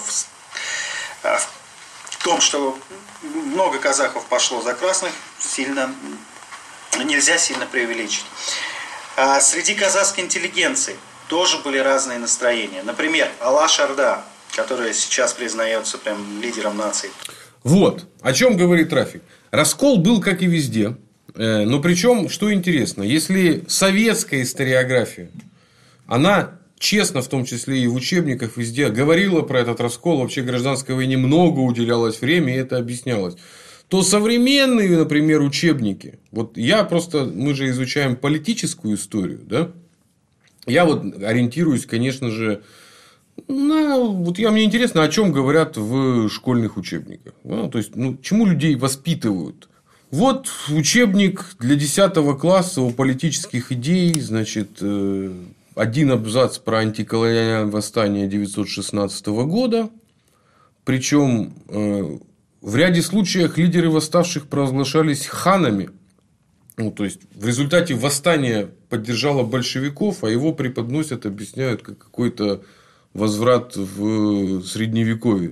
в том, что много казахов пошло за красных, сильно, нельзя сильно преувеличить. А среди казахской интеллигенции тоже были разные настроения. Например, Алаш Орда, которая сейчас признается прям лидером нации. Вот, о чем говорит Рафик. Раскол был, как и везде. Но причем, что интересно, если советская историография, она честно, в том числе и в учебниках везде, говорила про этот раскол, вообще гражданской войне много уделялось времени, и это объяснялось, то современные, например, учебники, вот я просто, мы же изучаем политическую историю, да, я вот ориентируюсь, конечно же, на, вот я, мне интересно, о чем говорят в школьных учебниках, ну, то есть, ну, чему людей воспитывают. Вот учебник для десятого класса о политических идей, значит, один абзац про антиколониальное восстание девятьсот шестнадцатого года, причем в ряде случаев лидеры восставших провозглашались ханами. Ну, то есть, в результате восстание поддержало большевиков, а его преподносят, объясняют, как какой-то возврат в Средневековье.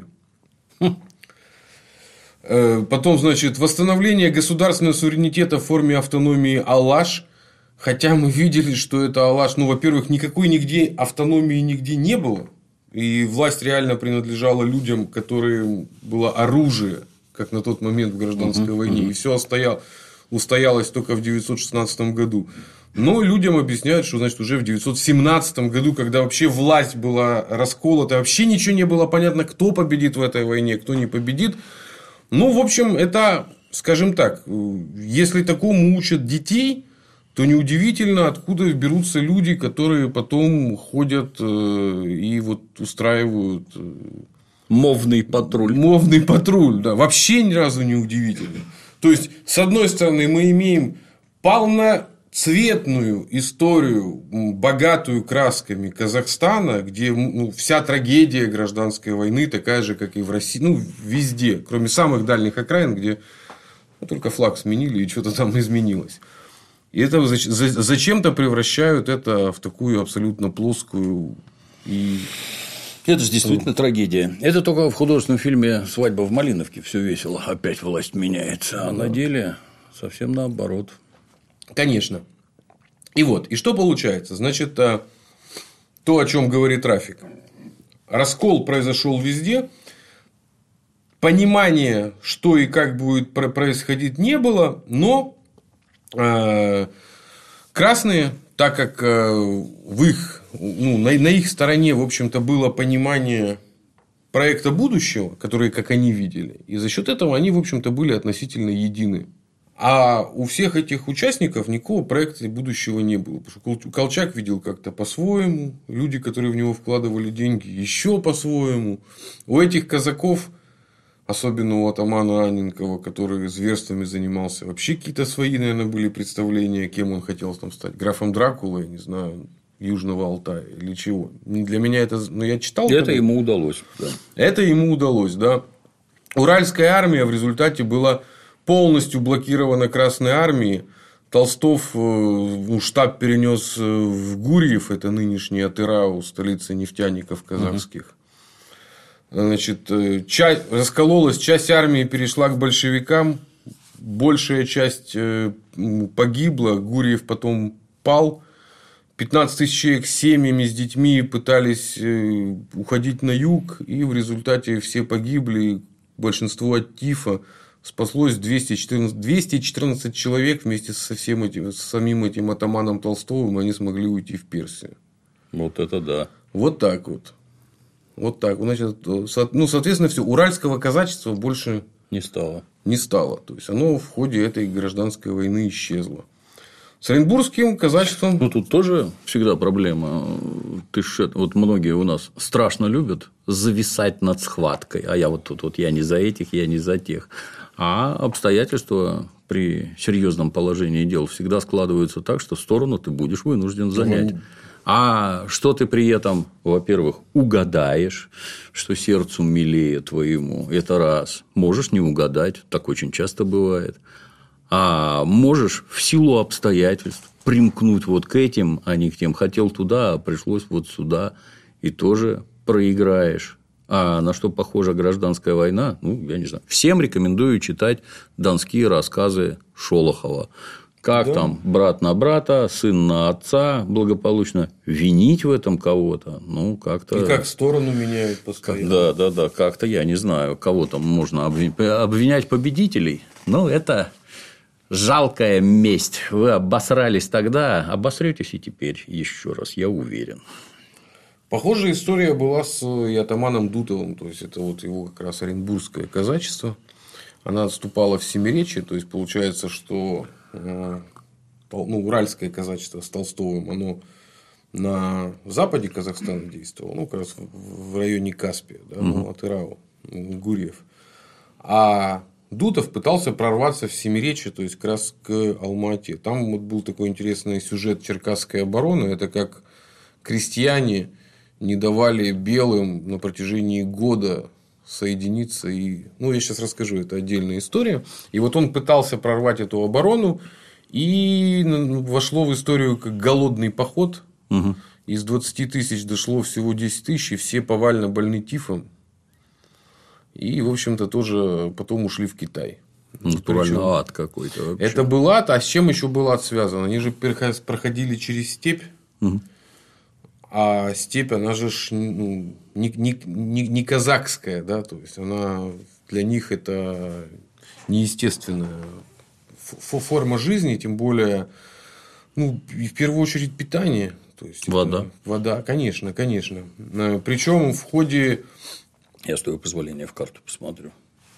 Потом, значит, восстановление государственного суверенитета в форме автономии Алаш. Хотя мы видели, что это Алаш, ну, во-первых, никакой нигде автономии нигде не было. И власть реально принадлежала людям, которым было оружие, как на тот момент в гражданской uh-huh, войне. Uh-huh. И все устоял, устоялось только в девятьсот шестнадцатом году. Но людям объясняют, что, значит, уже в девятьсот семнадцатом году, когда вообще власть была расколота, вообще ничего не было понятно, кто победит в этой войне, кто не победит. Ну, в общем, это, скажем так, если такому учат детей, то неудивительно, откуда берутся люди, которые потом ходят и вот устраивают мовный патруль. Мовный патруль, да. Вообще ни разу не удивительно. То есть, с одной стороны, мы имеем полноцветную историю, богатую красками Казахстана, где, ну, вся трагедия гражданской войны такая же, как и в России. Ну, везде, кроме самых дальних окраин, где, ну, только флаг сменили и что-то там изменилось. И это зачем-то превращают это в такую абсолютно плоскую и... Это же действительно трагедия. Это только в художественном фильме «Свадьба в Малиновке» все весело. Опять власть меняется. А да. На деле совсем наоборот. Конечно. И вот. И что получается? Значит, то, о чем говорит Рафик. Раскол произошел везде. понимания, что и как будет происходить, не было, но э, красные, так как э, в их, ну, на, на их стороне, в общем-то, было понимание проекта будущего, который, как они видели, и за счет этого они, в общем-то, были относительно едины. А у всех этих участников никакого проекта будущего не было. Потому что Колчак видел как-то по-своему, люди, которые в него вкладывали деньги, еще по-своему. У этих казаков, особенно у атамана Анненкова, который зверствами занимался, вообще какие-то свои, наверное, были представления, кем он хотел там стать. Графом Дракулой, не знаю, Южного Алтая или чего. Для меня это... Ну, я читал. Это ему удалось. Да. Это ему удалось, да. Уральская армия в результате была полностью блокирована Красной армией. Толстов ну, штаб перенес в Гурьев, это нынешний Атырау, столица нефтяников казахских. Угу. Значит, часть, раскололась, часть армии перешла к большевикам, большая часть погибла, Гурьев потом пал. пятнадцать тысяч человек с семьями, с детьми пытались уходить на юг, и в результате все погибли, большинство от тифа. Спаслось двести четырнадцать, двести четырнадцать человек вместе со всем этим, с самим этим атаманом Толстовым, они смогли уйти в Персию. Вот это да. Вот так вот. Вот так. Значит, ну, соответственно, все. Уральского казачества больше не стало. Не стало. То есть, оно в ходе этой гражданской войны исчезло. С оренбургским казачеством... Ну, тут тоже всегда проблема. Ты ж, вот многие у нас страшно любят зависать над схваткой. А я вот тут, вот я не за этих, я не за тех. А обстоятельства при серьезном положении дел всегда складываются так, что сторону ты будешь вынужден занять. Ну... А что ты при этом, во-первых, угадаешь, что сердцу милее твоему, это раз. Можешь не угадать, так очень часто бывает. А можешь в силу обстоятельств примкнуть вот к этим, а не к тем. Хотел туда, а пришлось вот сюда, и тоже проиграешь. А на что похожа гражданская война? Ну, я не знаю. Всем рекомендую читать донские рассказы Шолохова. Как да. там брат на брата, сын на отца благополучно, винить в этом кого-то, ну, как-то... И как сторону меняют постоянно. Да, да, да, как-то я не знаю, кого там можно обвинять победителей. Ну, это жалкая месть. Вы обосрались тогда, обосретесь и теперь еще раз, я уверен. Похожая история была с атаманом Дутовым, то есть, это вот его как раз оренбургское казачество. Она отступала в Семиречье, то есть, получается, что ну, уральское казачество с Толстовым, оно на западе Казахстана действовало, ну, как раз в районе Каспия, да, ну, Атырау, Гурьев. А Дутов пытался прорваться в Семиречье, то есть, как раз к Алма-Ате. Там вот был такой интересный сюжет Черкасской обороны. Это как крестьяне не давали белым на протяжении года соединиться. И... Ну, я сейчас расскажу, это отдельная история. И вот он пытался прорвать эту оборону, и вошло в историю как голодный поход. Угу. Из двадцати тысяч дошло всего десять тысяч, и все повально больны тифом. И, в общем-то, тоже потом ушли в Китай. Натуральный ад какой-то вообще. Это был ад, а с чем еще был ад связан? Они же проходили через степь. Угу. А степь, она же ну, не, не, не, не казахская, да, то есть, она для них это неестественная форма жизни, тем более, ну, в первую очередь, питание. То есть, вода. Это, вода, конечно, конечно. Причем в ходе... Я с твоего позволения в карту посмотрю.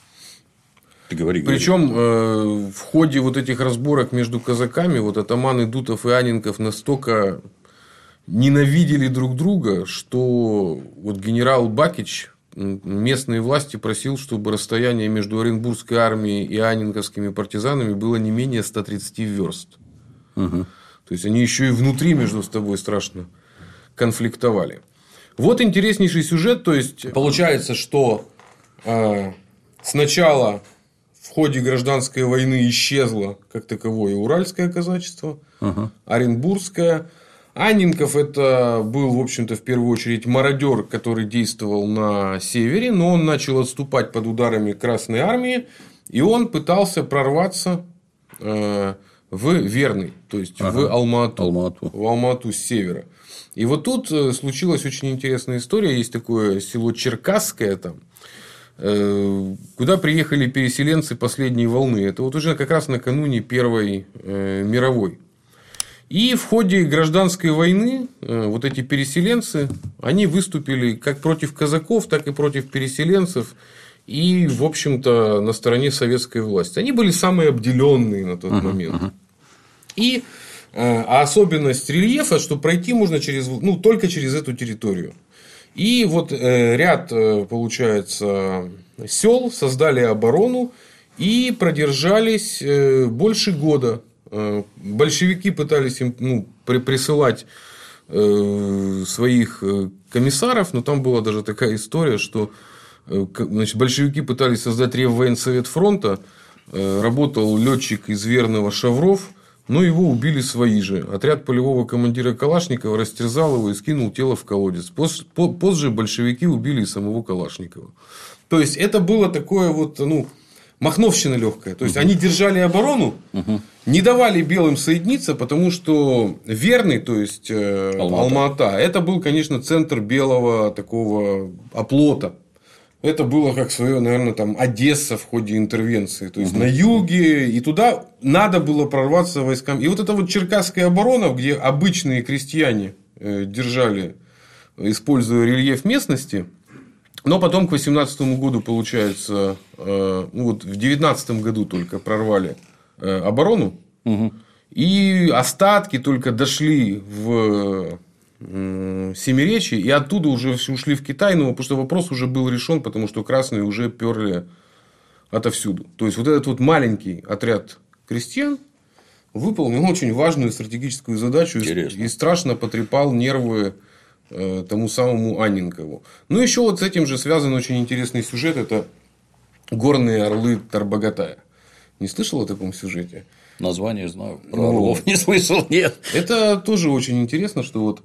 Ты говори, Причем говори. Э, в ходе вот этих разборок между казаками, вот атаманы Дутов и Анненков настолько ненавидели друг друга, что вот генерал Бакич местные власти просил, чтобы расстояние между Оренбургской армией и анненковскими партизанами было не менее ста тридцати верст. Угу. То есть, они еще и внутри между собой страшно конфликтовали. Вот интереснейший сюжет. То есть, получается, что э, сначала в ходе гражданской войны исчезло как таковое уральское казачество, угу. Оренбургское. Анненков это был, в общем-то, в первую очередь мародер, который действовал на севере, но он начал отступать под ударами Красной армии, и он пытался прорваться э, в Верный, то есть ага. в Алма-Ату, Алма-Ату. в Алма-Ату с севера. И вот тут случилась очень интересная история. Есть такое село Черкасское там. куда приехали переселенцы последней волны. Это вот уже как раз накануне Первой мировой. И в ходе гражданской войны вот эти переселенцы, они выступили как против казаков, так и против переселенцев. И, в общем-то, на стороне советской власти. Они были самые обделенные на тот uh-huh, момент. Uh-huh. И а особенность рельефа, что пройти можно через, ну, только через эту территорию. И вот э, ряд, э, получается, сел создали оборону и продержались э, больше года. Э, большевики пытались им, ну, при, присылать э, своих комиссаров, но там была даже такая история, что э, значит, большевики пытались создать Реввоенсовет фронта, э, работал летчик из Верного Шавров, но его убили свои же. Отряд полевого командира Калашникова растерзал его и скинул тело в колодец. Позже большевики убили и самого Калашникова. То есть, это было такое вот, ну, махновщина легкая. То есть, угу. они держали оборону, угу. не давали белым соединиться, потому что Верный, то есть, Алма-Ата. Алма-Ата, это был, конечно, центр белого такого оплота. Это было как свое, наверное, там Одесса в ходе интервенции. То есть, угу. на юге. И туда надо было прорваться войскам. И вот эта вот Черкасская оборона, где обычные крестьяне держали, используя рельеф местности. Но потом к восемнадцатому году, получается, ну вот в девятнадцатом году только прорвали оборону. Угу. И остатки только дошли в Семиречье, и оттуда уже ушли в Китай, но потому что вопрос уже был решен, потому что красные уже перли отовсюду. То есть, вот этот вот маленький отряд крестьян выполнил очень важную стратегическую задачу. Интересно. И страшно потрепал нервы э, тому самому Анненкову. Ну, еще вот с этим же связан очень интересный сюжет. Это горные орлы Тарбагатая. Не слышал о таком сюжете? Название знаю, про ну, орлов не слышал, нет. Это тоже очень интересно, что вот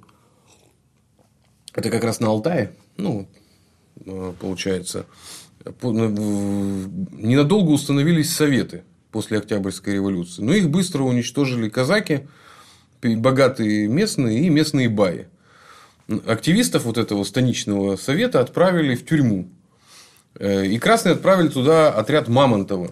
это как раз на Алтае, ну, получается, ненадолго установились советы после Октябрьской революции. Но их быстро уничтожили казаки, богатые местные и местные баи. Активистов вот этого станичного совета отправили в тюрьму. И красные отправили туда отряд Мамонтова.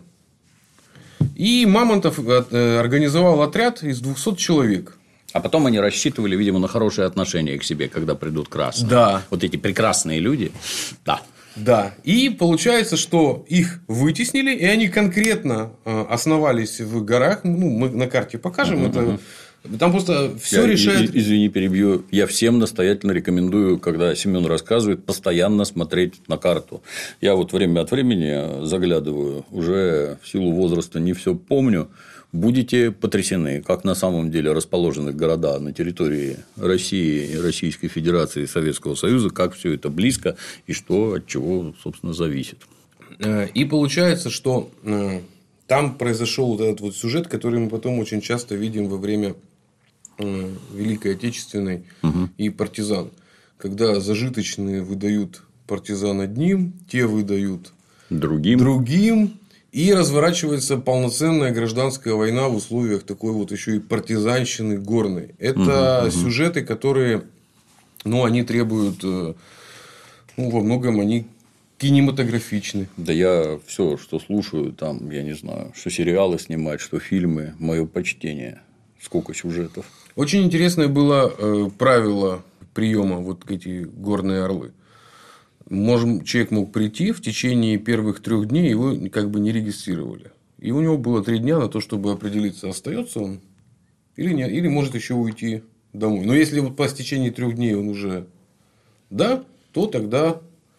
И Мамонтов организовал отряд из двухсот человек. А потом они рассчитывали, видимо, на хорошее отношение к себе, когда придут красные. Да. Вот эти прекрасные люди. Да. Да. И получается, что их вытеснили, и они конкретно основались в горах. Ну, мы на карте покажем. Uh-huh, это... uh-huh. Там просто все я, решает. Извини, перебью. Я всем настоятельно рекомендую, когда Семен рассказывает, постоянно смотреть на карту. Я вот время от времени заглядываю, уже в силу возраста не все помню. Будете потрясены, как на самом деле расположены города на территории России, Российской Федерации и Советского Союза, как все это близко и что от чего, собственно, зависит. И получается, что там произошел вот этот вот сюжет, который мы потом очень часто видим во время Великой Отечественной угу. и партизан. Когда зажиточные выдают партизан одним, те выдают другим. другим. И разворачивается полноценная гражданская война в условиях такой вот еще и партизанщины горной. Это угу, сюжеты, которые, ну, они требуют, ну, во многом они кинематографичны. Да я все, что слушаю, там, я не знаю, что сериалы снимать, что фильмы, мое почтение. Сколько сюжетов. Очень интересное было э, правило приема вот эти горные орлы. Можем, человек мог прийти, в течение первых трех дней его как бы не регистрировали. И у него было три дня на то, чтобы определиться, остается он или нет, или может еще уйти домой. Но если вот по истечении трех дней он уже да, то тогда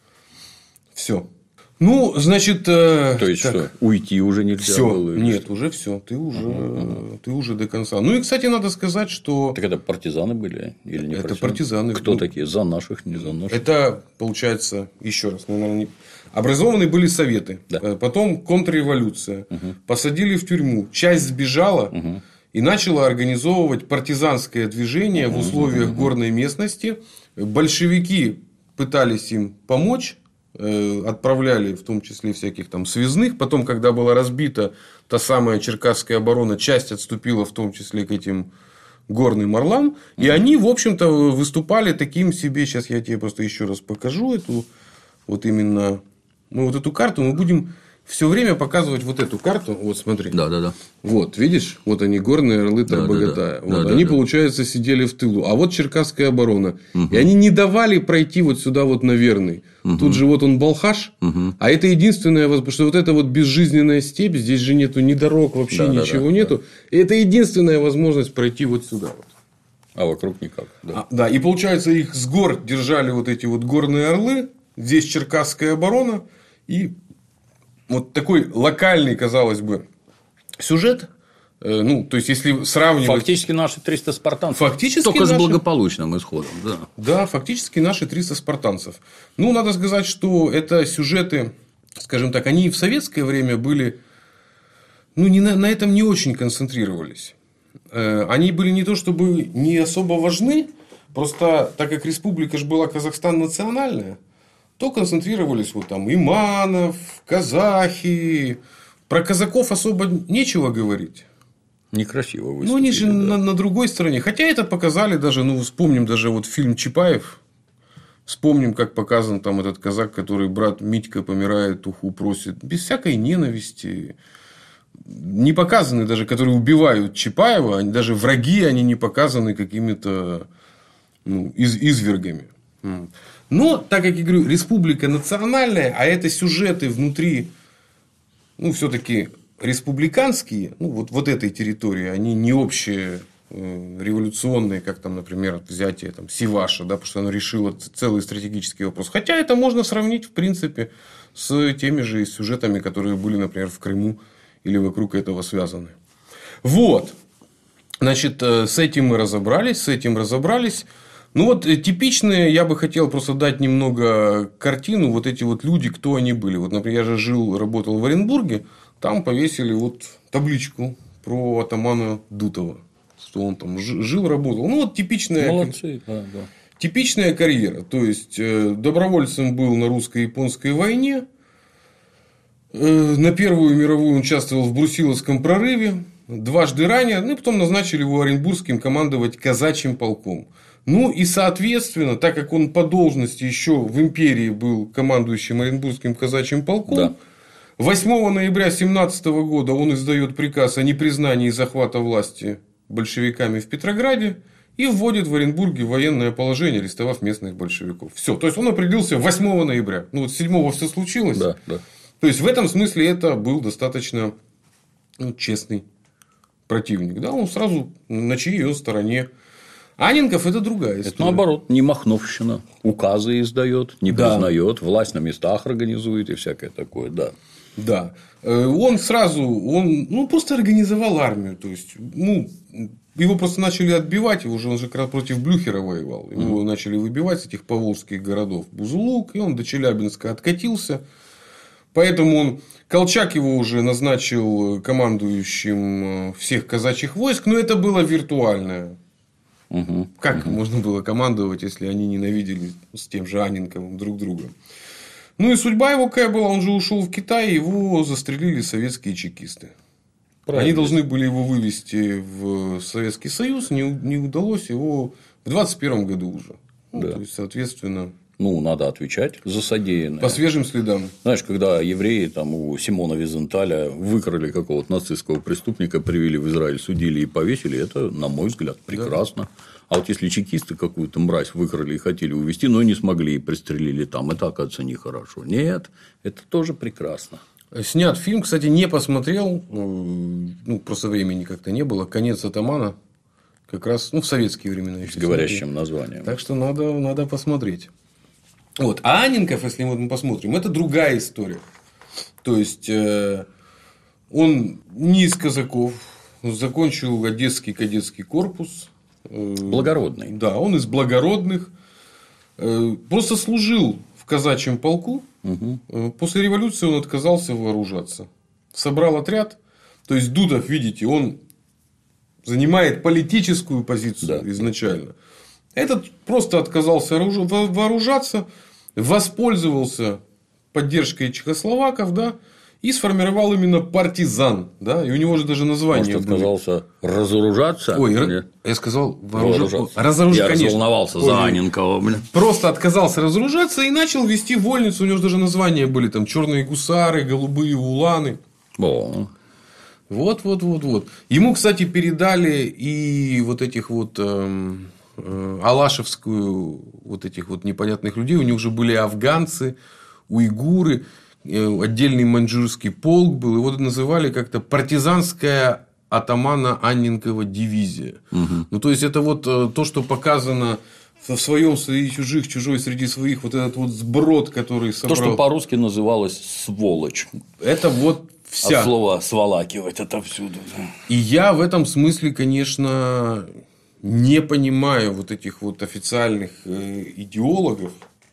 все. Ну, значит, то есть так, что, уйти уже нельзя все, было? Нет, что? Уже все, ты уже, ага. ты уже до конца. Ну и, кстати, надо сказать, что так это партизаны были или не это партизаны? партизаны. Кто ну, такие? За наших, не за наших? Это получается еще раз, наверное, не... образованы были советы, да. Потом контрреволюция, угу. посадили в тюрьму, часть сбежала угу. и начала организовывать партизанское движение угу. в условиях угу. горной местности. Большевики пытались им помочь. Отправляли в том числе всяких там связных. Потом, когда была разбита та самая Черкасская оборона, часть отступила в том числе к этим горным орлам. И они, в общем-то, выступали таким себе. Сейчас я тебе просто еще раз покажу эту вот именно мы вот эту карту мы будем все время показывать вот эту карту. Вот смотри. Да, да, да. Вот, видишь, вот они, горные орлы Тарбагатая. Да, да, да. Вот, Да, они, да, получается, сидели в тылу. А вот Черкасская оборона. Угу. И они не давали пройти вот сюда вот на Верный. Угу. Тут же вот он Балхаш. Угу. А это единственное, потому что вот эта вот безжизненная степь, здесь же нету ни дорог, вообще да, ничего да, да, нету. Да. И это единственная возможность пройти вот сюда. Вот. А вокруг никак. Да. А, да, и получается, их с гор держали вот эти вот горные орлы. Здесь Черкасская оборона. И вот такой локальный, казалось бы, сюжет. Ну, то есть, если сравнивать... Фактически наши триста спартанцев. Фактически Только наши... с благополучным исходом. Да. да, фактически наши триста спартанцев. Ну, надо сказать, что это сюжеты, скажем так, они в советское время были... Ну, не на, на этом не очень концентрировались. Они были не то чтобы не особо важны. Просто так как республика же была Казахстан национальная, то концентрировались вот там Иманов, казахи. Про казаков особо нечего говорить. Некрасиво выступили. Ну, они же да. на, на другой стороне. Хотя это показали даже, ну, вспомним даже вот фильм Чапаев. Вспомним, как показан там этот казак, который брат Митька помирает, уху просит. Без всякой ненависти. Не показаны даже, которые убивают Чапаева. Они, даже враги, они не показаны какими-то ну, из, извергами. Но, так как я говорю, республика национальная, а это сюжеты внутри, ну, все-таки республиканские, ну, вот, вот этой территории, они не общие э, революционные, как там, например, взятие там, Сиваша, да, потому что оно решило целый стратегический вопрос. Хотя это можно сравнить, в принципе, с теми же сюжетами, которые были, например, в Крыму или вокруг этого связаны. Вот. Значит, с этим мы разобрались, с этим разобрались. Ну, вот типичные, я бы хотел просто дать немного картину, вот эти вот люди, кто они были. Вот, например, я же жил, работал в Оренбурге, там повесили вот табличку про атамана Дутова, что он там жил, работал. Ну, вот типичная, Молодцы, да, да. типичная карьера. То есть, добровольцем был на русско-японской войне, на Первую мировую он участвовал в Брусиловском прорыве, дважды ранее, ну и потом назначили его оренбургским командовать казачьим полком. Ну и, соответственно, так как он по должности еще в империи был командующим Оренбургским казачьим полком, да. восьмого ноября тысяча девятьсот семнадцатого года он издает приказ о непризнании захвата власти большевиками в Петрограде и вводит в Оренбурге военное положение, арестовав местных большевиков. Все. То есть, он определился восьмого ноября. Ну, вот седьмого все случилось. Да, да. То есть, в этом смысле это был достаточно ну, честный противник. Да? Он сразу на чьей стороне. Анненков – это другая история. Это наоборот, не махновщина. Указы издает, не да. признает, власть на местах организует и всякое такое. Да. Да. Он сразу, он ну, просто организовал армию. То есть, ну, его просто начали отбивать. Уже он же как раз против Блюхера воевал. Его mm. начали выбивать с этих поволжских городов Бузулук. И он до Челябинска откатился. Поэтому он, Колчак его уже назначил командующим всех казачьих войск. Но это было виртуальное. Угу, как угу. можно было командовать, если они ненавидели с тем же Анненковым друг друга? Ну и судьба его какая была, он же ушел в Китай, его застрелили советские чекисты. Правильно. Они должны были его вывести в Советский Союз, не, не удалось его в двадцать первом году уже. Ну, да. То есть, соответственно. Ну, надо отвечать за содеянное. По свежим следам. Знаешь, когда евреи там, у Симона Визенталя выкрали какого-то нацистского преступника, привели в Израиль, судили и повесили, это, на мой взгляд, прекрасно. Да. А вот если чекисты какую-то мразь выкрали и хотели увезти, но не смогли и пристрелили там, это, оказывается, нехорошо. Нет, это тоже прекрасно. Снят фильм, кстати, не посмотрел, ну, просто времени как-то не было. «Конец атамана», как раз ну, в советские времена. С говорящим смотрел. Названием. Так что надо, надо посмотреть. Вот. А Анненков, если мы посмотрим, это другая история. То есть, э, он не из казаков, закончил Одесский кадетский корпус. Э, Благородный. Да, он из благородных. Э, просто служил в казачьем полку. Угу. После революции он отказался вооружаться. Собрал отряд. То есть, Дутов, видите, он занимает политическую позицию да. изначально. Этот просто отказался вооружаться, воспользовался поддержкой чехословаков, да, и сформировал именно партизан, да, и у него же даже название Может, было. отказался разоружаться? Ой, Или... я сказал вооружаться. Разоруж... Я конечно. разволновался Ой, за Анненкова, блин. Просто отказался разоружаться и начал вести вольницу. У него же даже названия были там черные гусары, голубые уланы. О. Вот, вот, вот, вот. Ему, кстати, передали и вот этих вот э, э, алашевскую вот этих вот непонятных людей. У них уже были афганцы, уйгуры, э, отдельный маньчжурский полк был. Его называли как-то партизанская атамана Анненкова дивизия. Угу. Ну, то есть, это вот э, то, что показано в своем среди чужих, чужой среди своих, вот этот вот сброд, который собрал. То, что по-русски называлось сволочь. Это вот вся. От слова сволакивать отовсюду. И я в этом смысле, конечно, не понимаю вот этих вот официальных идеологов,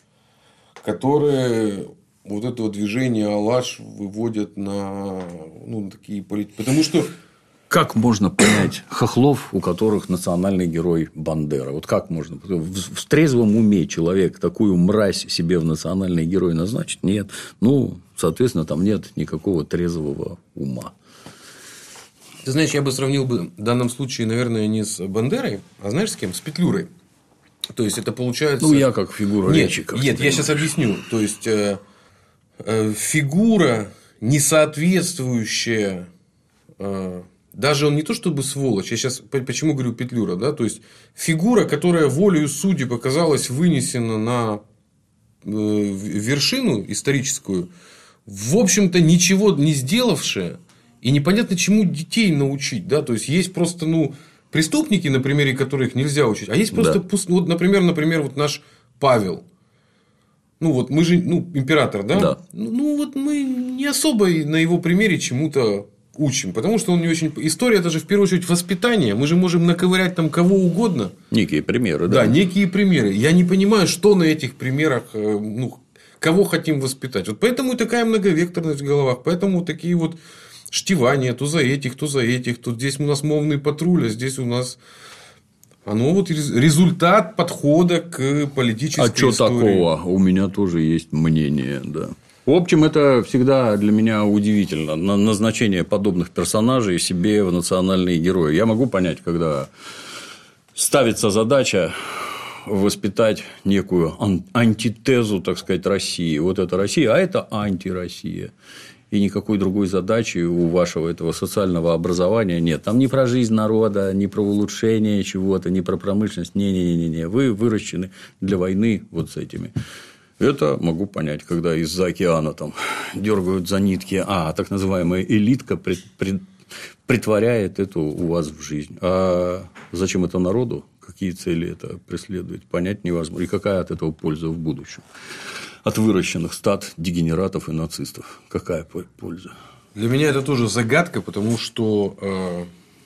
которые вот это движение Алаш выводят на, ну, на такие политики. Потому что... Как можно понять хохлов, у которых национальный герой Бандера? Вот как можно? В трезвом уме человек такую мразь себе в национальный герой назначить? Нет. Ну, соответственно, там нет никакого трезвого ума. Ты знаешь, я бы сравнил бы в данном случае, наверное, не с Бандерой, а знаешь с кем? С Петлюрой. То есть, это получается... Ну, я как фигура нет, речи. Нет, я сейчас объясню. То есть, э, э, фигура, не соответствующая... Э, Даже он не то чтобы сволочь, я сейчас почему говорю Петлюра, да, то есть фигура, которая волею судеб оказалась вынесена на вершину историческую, в общем-то ничего не сделавшая, и непонятно чему детей научить, да, то есть есть просто, ну, преступники, на примере которых нельзя учить, а есть просто, да. Вот, например, например, вот наш Павел. Ну, вот мы же, ну, император, да? Да. Ну, ну, вот мы не особо на его примере чему-то учим, потому что он не очень... История – это же в первую очередь воспитание. Мы же можем наковырять там кого угодно. Некие примеры, да? Да, некие примеры. Я не понимаю, что на этих примерах, ну, кого хотим воспитать. Вот поэтому и такая многовекторность в головах. Поэтому такие вот штивания, то за этих, то за этих. Тут здесь у нас мовный патруль, а здесь у нас... Оно вот результат подхода к политической истории. А что такого? У меня тоже есть мнение, да. В общем, это всегда для меня удивительно. Назначение подобных персонажей себе в национальные герои. Я могу понять, когда ставится задача воспитать некую антитезу, так сказать, России. Вот это Россия, а это антироссия. И никакой другой задачи у вашего этого социального образования нет. Там ни про жизнь народа, ни про улучшение чего-то, ни про промышленность. Не-не-не. Вы выращены для войны вот с этими. Это могу понять, когда из-за океана там дергают за нитки, а так называемая элитка пред, пред, притворяет это у вас в жизнь. А зачем это народу? Какие цели это преследует? Понять невозможно. И какая от этого польза в будущем? От выращенных стад дегенератов и нацистов. Какая польза? Для меня это тоже загадка, потому что э,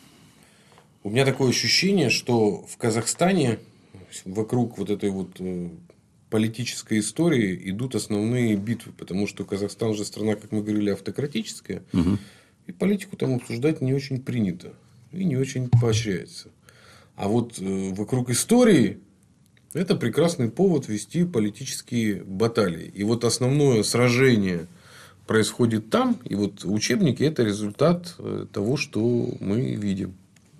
у меня такое ощущение, что в Казахстане вокруг вот этой вот э, политической истории идут основные битвы, потому что Казахстан же страна, как мы говорили, автократическая, угу. И политику там обсуждать не очень принято и не очень поощряется. А вот э, вокруг истории это прекрасный повод вести политические баталии. И вот основное сражение происходит там, и вот учебники – это результат того, что мы видим.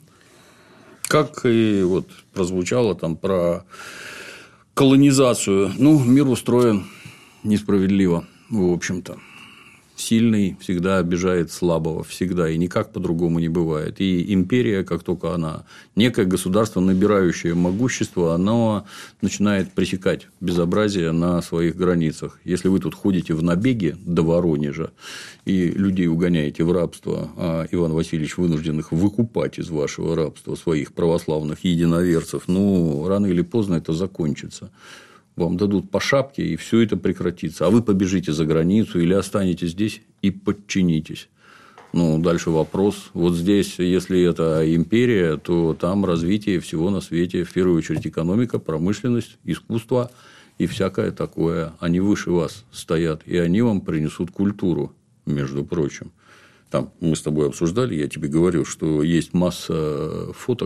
Как и вот прозвучало там про колонизацию. Ну, мир устроен несправедливо, в общем-то. Сильный всегда обижает слабого, всегда, и никак по-другому не бывает. И империя, как только она, некое государство, набирающее могущество, оно начинает пресекать безобразие на своих границах. Если вы тут ходите в набеги до Воронежа и людей угоняете в рабство, а Иван Васильевич вынужден их выкупать из вашего рабства, своих православных единоверцев, ну, рано или поздно это закончится. Вам дадут по шапке, и все это прекратится. А вы побежите за границу или останетесь здесь и подчинитесь. Ну, дальше вопрос. Вот здесь, если это империя, то там развитие всего на свете. В первую очередь экономика, промышленность, искусство и всякое такое. Они выше вас стоят, и они вам принесут культуру, между прочим. Там мы с тобой обсуждали, я тебе говорил, что есть масса фоток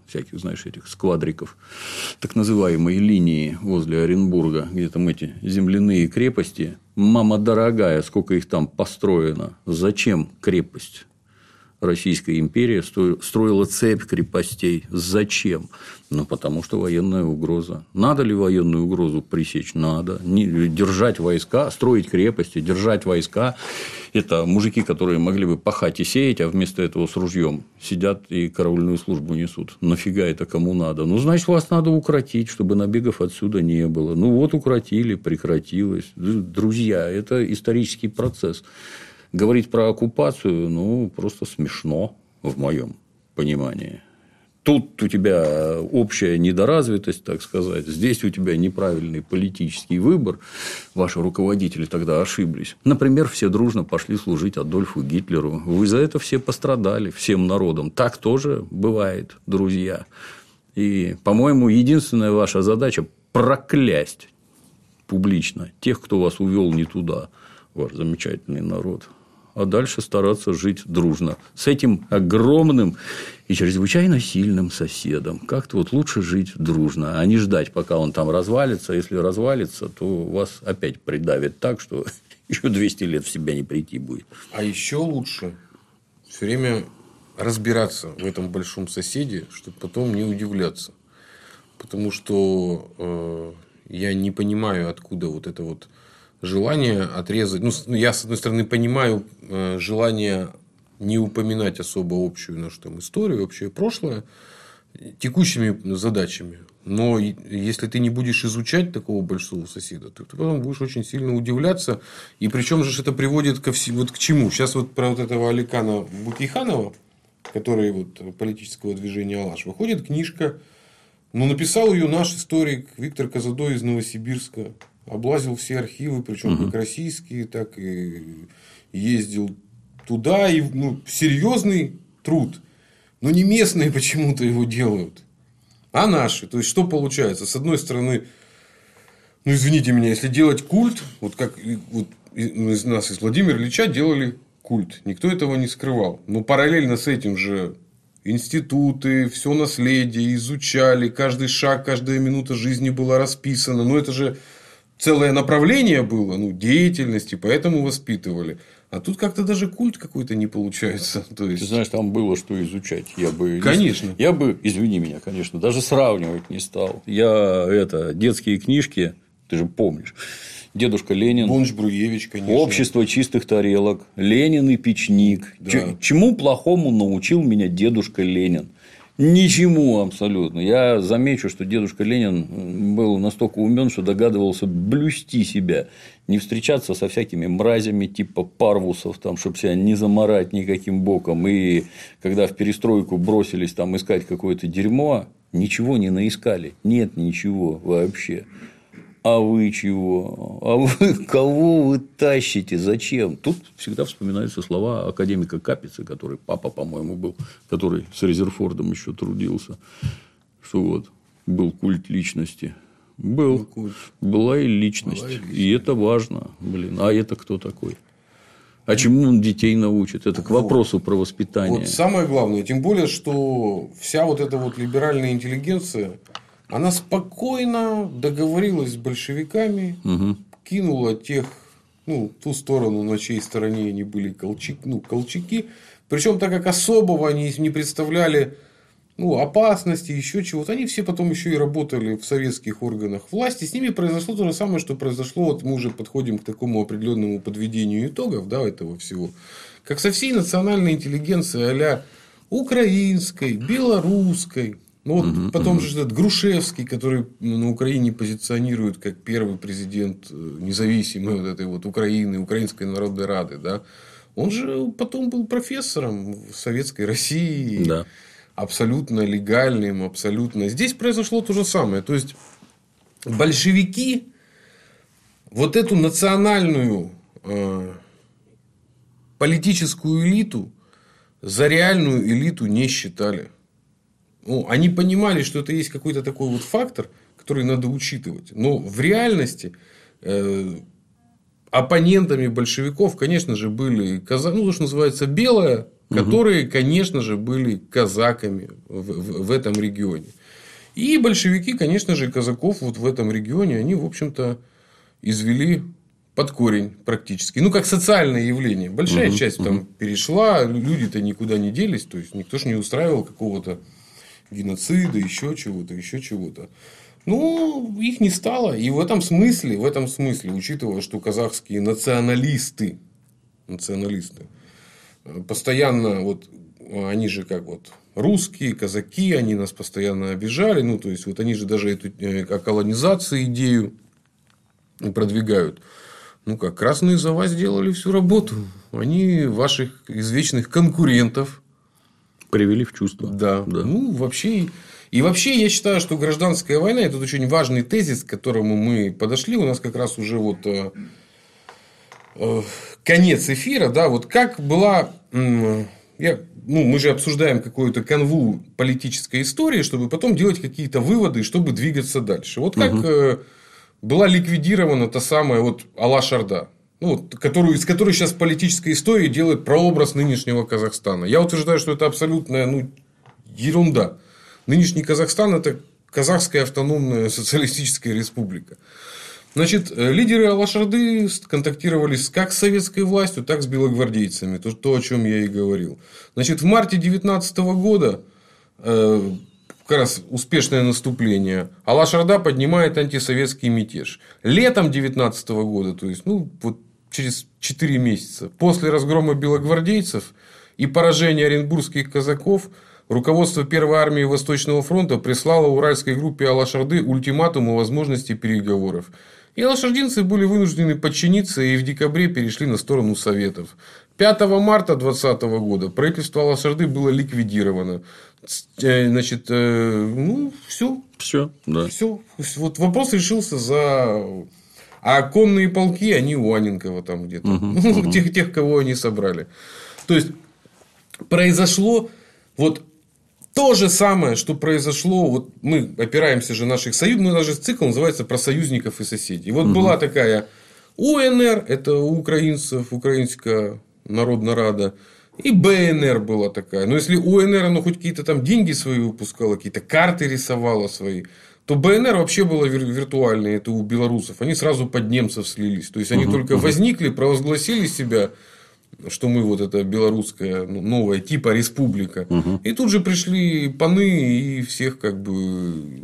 всяких, знаешь, этих сквадриков, так называемые линии возле Оренбурга, где там эти земляные крепости. Мама дорогая, сколько их там построено. Зачем крепость? Российская империя строила цепь крепостей. Зачем? Ну, потому что военная угроза. Надо ли военную угрозу пресечь? Надо. Держать войска, строить крепости, держать войска. Это мужики, которые могли бы пахать и сеять, а вместо этого с ружьем сидят и караульную службу несут. Нафига это кому надо? Ну, значит, вас надо укротить, чтобы набегов отсюда не было. Ну, вот укротили, прекратилось. Друзья, это исторический процесс. Говорить про оккупацию, ну, просто смешно, в моем понимании. Тут у тебя общая недоразвитость, так сказать. Здесь у тебя неправильный политический выбор. Ваши руководители тогда ошиблись. Например, все дружно пошли служить Адольфу Гитлеру. Вы за это все пострадали, всем народом. Так тоже бывает, друзья. И, по-моему, единственная ваша задача – проклясть публично тех, кто вас увел не туда, ваш замечательный народ. А дальше стараться жить дружно с этим огромным и чрезвычайно сильным соседом. Как-то вот лучше жить дружно, а не ждать, пока он там развалится. Если развалится, то вас опять придавит так, что еще двести лет в себя не прийти будет. А еще лучше все время разбираться в этом большом соседе, чтобы потом не удивляться. Потому что э, я не понимаю, откуда вот это вот желание отрезать. Ну, я, с одной стороны, понимаю э, желание не упоминать особо общую нашу там историю, общее прошлое текущими задачами. Но если ты не будешь изучать такого большого соседа, то ты потом будешь очень сильно удивляться. И причем же это приводит ко всему, вот к чему? Сейчас вот про вот этого Аликана Букейханова, который вот политического движения «Алаш», выходит книжка. Ну, написал ее наш историк Виктор Казадой из Новосибирска. Облазил все архивы, причем угу. как российские, так и ездил туда. И, ну, серьезный труд. Но не местные почему-то его делают, а наши. То есть, что получается? С одной стороны, ну, извините меня, если делать культ, вот как вот из нас, из Владимира Ильича, делали культ. Никто этого не скрывал. Но параллельно с этим же институты, все наследие изучали. Каждый шаг, каждая минута жизни была расписана. Но это же целое направление было, ну, деятельности, поэтому воспитывали. А тут как-то даже культ какой-то не получается. То есть... Ты знаешь, там было что изучать. Я бы, конечно. Я бы, извини меня, конечно, даже сравнивать не стал. Я это, детские книжки, ты же помнишь. Дедушка Ленин. Бунш-Бруевич, конечно. Общество чистых тарелок. Ленин и печник. Да. Чему плохому научил меня дедушка Ленин? Ничему абсолютно. Я замечу, что дедушка Ленин был настолько умен, что догадывался блюсти себя, не встречаться со всякими мразями типа парвусов, там, чтобы себя не заморать никаким боком. И когда в перестройку бросились там искать какое-то дерьмо, ничего не наискали. Нет ничего вообще. А вы чего? А вы кого вы тащите? Зачем? Тут всегда вспоминаются слова академика Капицы, который папа, по-моему, был, который с Резерфордом еще трудился, что вот был культ личности. Был. Культ. Была и личность. Была и личность. И это важно. Блин, а это кто такой? А чему он детей научит? Это к вопросу вот. Про воспитание. Вот самое главное. Тем более, что вся вот эта вот либеральная интеллигенция, она спокойно договорилась с большевиками, угу. кинула тех, ну, ту сторону, на чьей стороне они были колчаки, ну, колчаки. Причем, так как особого они не представляли, ну, опасности, еще чего-то, они все потом еще и работали в советских органах власти. С ними произошло то же самое, что произошло. Вот мы уже подходим к такому определенному подведению итогов, да, этого всего. Как со всей национальной интеллигенцией а-ля украинской, белорусской. Ну, вот угу, потом угу. же этот Грушевский, который на Украине позиционирует как первый президент независимой вот этой вот Украины, Украинской Народной Рады, да, он же потом был профессором в Советской России, да. абсолютно легальным, абсолютно. Здесь произошло то же самое. То есть, большевики вот эту национальную э, политическую элиту за реальную элиту не считали. Ну, они понимали, что это есть какой-то такой вот фактор, который надо учитывать. Но в реальности э, оппонентами большевиков, конечно же, были казаки, ну, то, что называется, белые, которые, конечно же, были казаками в, в, в этом регионе. И большевики, конечно же, казаков вот в этом регионе, они, в общем-то, извели под корень практически. Ну, как социальное явление. Большая uh-huh, часть uh-huh. там перешла, люди-то никуда не делись, то есть никто же не устраивал какого-то геноцида, еще чего-то, еще чего-то. Ну, их не стало. И в этом смысле, в этом смысле, учитывая, что казахские националисты, националисты, постоянно, вот, они же как вот русские, казаки, они нас постоянно обижали. Ну, то есть, вот они же даже эту о колонизации идею продвигают. Ну, как красные за вас сделали всю работу. Они ваших извечных конкурентов привели в чувство. Да. да. Ну, вообще... И вообще, я считаю, что гражданская война – это очень важный тезис, к которому мы подошли. У нас как раз уже вот э, э, конец эфира. Да, вот как была... Э, я, ну, мы же обсуждаем какую-то канву политической истории, чтобы потом делать какие-то выводы, чтобы двигаться дальше. Вот как э, была ликвидирована та самая вот Алаш-Орда. Ну, вот, которую, из которой сейчас политическая история делает прообраз нынешнего Казахстана. Я утверждаю, что это абсолютная ну, ерунда. Нынешний Казахстан – это Казахская автономная социалистическая республика. Значит, лидеры Алаш-Орды контактировали как с советской властью, так и с белогвардейцами. То, то, о чем я и говорил. Значит, в марте две тысячи девятнадцатого года, э, как раз успешное наступление, Алаш-Орда поднимает антисоветский мятеж. Летом две тысячи девятнадцатого года, то есть, ну, вот через четыре месяца, после разгрома белогвардейцев и поражения оренбургских казаков, руководство Первой армии Восточного фронта прислало уральской группе Алаш-Орды ультиматум о возможности переговоров. И алашординцы были вынуждены подчиниться и в декабре перешли на сторону Советов. пятого марта две тысячи двадцатого года правительство Алаш-Орды было ликвидировано. Значит, ну, все. Все, да. Все. Вот вопрос решился за... А конные полки, они у Анненкова там где-то. Угу, угу. Тех, тех, кого они собрали. То есть, произошло... Вот то же самое, что произошло, вот мы опираемся же наших союзников, ну, даже цикл называется про союзников и соседей. Вот угу. была такая УНР, это у украинцев, Украинская Народная Рада, и БНР была такая. Но если УНР, оно хоть какие-то там деньги свои выпускало, какие-то карты рисовало свои, то БНР вообще было виртуальное, это у белорусов. Они сразу под немцев слились. То есть, они угу, только угу. возникли, провозгласили себя, что мы вот это белорусская новая типа республика. Угу. И тут же пришли паны и всех как бы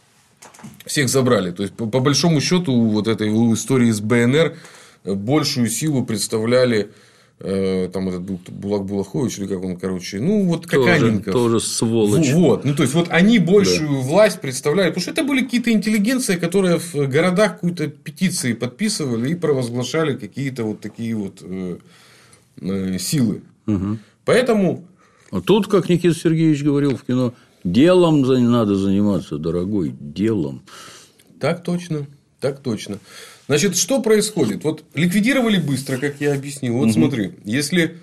всех забрали. То есть, по, по большому счету, вот этой истории с БНР большую силу представляли э, там этот Булак Булахович, или как он, короче, ну вот как Анненков. Тоже сволочь. Вот. Ну, то есть, вот они большую да. власть представляли. Потому что это были какие-то интеллигенции, которые в городах какую-то петиции подписывали и провозглашали какие-то вот такие вот э, силы. Угу. Поэтому... А тут, как Никита Сергеевич говорил в кино, делом надо заниматься, дорогой, делом. Так точно. Так точно. Значит, что происходит? Вот ликвидировали быстро, как я объяснил. Вот угу. смотри, если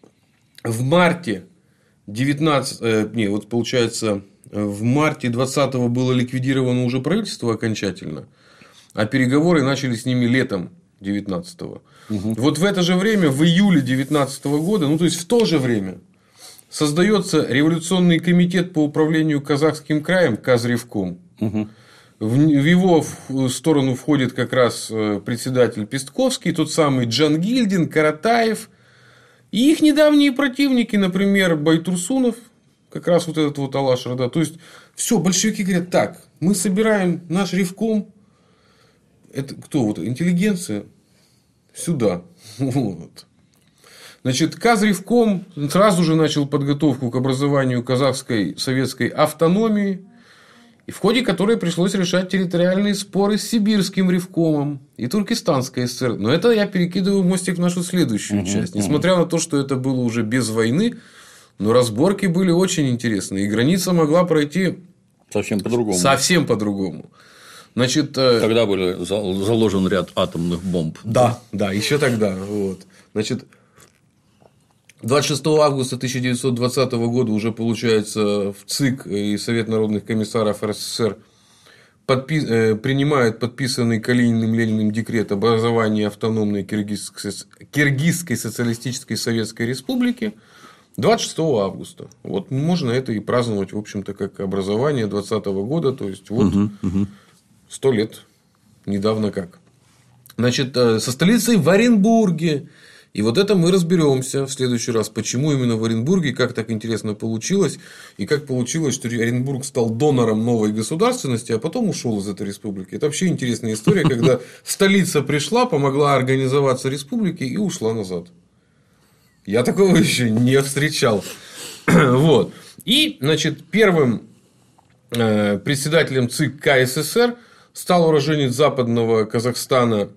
в марте девятнадцатого, э, не, вот получается, в марте двадцатого было ликвидировано уже правительство окончательно, а переговоры начали с ними летом девятнадцатого. Угу. Вот в это же время, в июле девятнадцатого года, ну то есть в то же время, создается революционный комитет по управлению Казахским краем, Казревком. Угу. В его сторону входит как раз председатель Пестковский, тот самый Джангильдин, Каратаев. И их недавние противники, например, Байтурсунов, как раз вот этот вот Алаш-Орда. То есть, все, большевики говорят, так, мы собираем наш ревком. Это кто? Вот интеллигенция. Сюда. Вот. Значит, Казревком сразу же начал подготовку к образованию казахской советской автономии, и в ходе которой пришлось решать территориальные споры с сибирским ревкомом и Туркестанской ССР. Но это я перекидываю мостик в нашу следующую uh-huh, часть. Несмотря uh-huh. на то, что это было уже без войны, но разборки были очень интересные. И граница могла пройти совсем по-другому. Совсем по-другому. Значит, тогда был заложен ряд атомных бомб. Да, да, еще тогда. Вот. Значит, двадцать шестого августа тысяча девятьсот двадцатого года уже, получается, в ЦИК и Совет народных комиссаров РСФСР подпи- принимают подписанный Калининым Лениным декрет об образовании автономной Киргизской, Киргизской социалистической советской республики двадцать шестого августа. Вот можно это и праздновать, в общем-то, как образование двадцатого года. То есть, вот сто лет недавно как. Значит, со столицей в Оренбурге. И вот это мы разберемся в следующий раз, почему именно в Оренбурге, как так интересно получилось, и как получилось, что Оренбург стал донором новой государственности, а потом ушел из этой республики. Это вообще интересная история, когда столица пришла, помогла организоваться республике и ушла назад. Я такого еще не встречал. Вот. И, значит, первым председателем ЦИК КССР стал уроженец западного Казахстана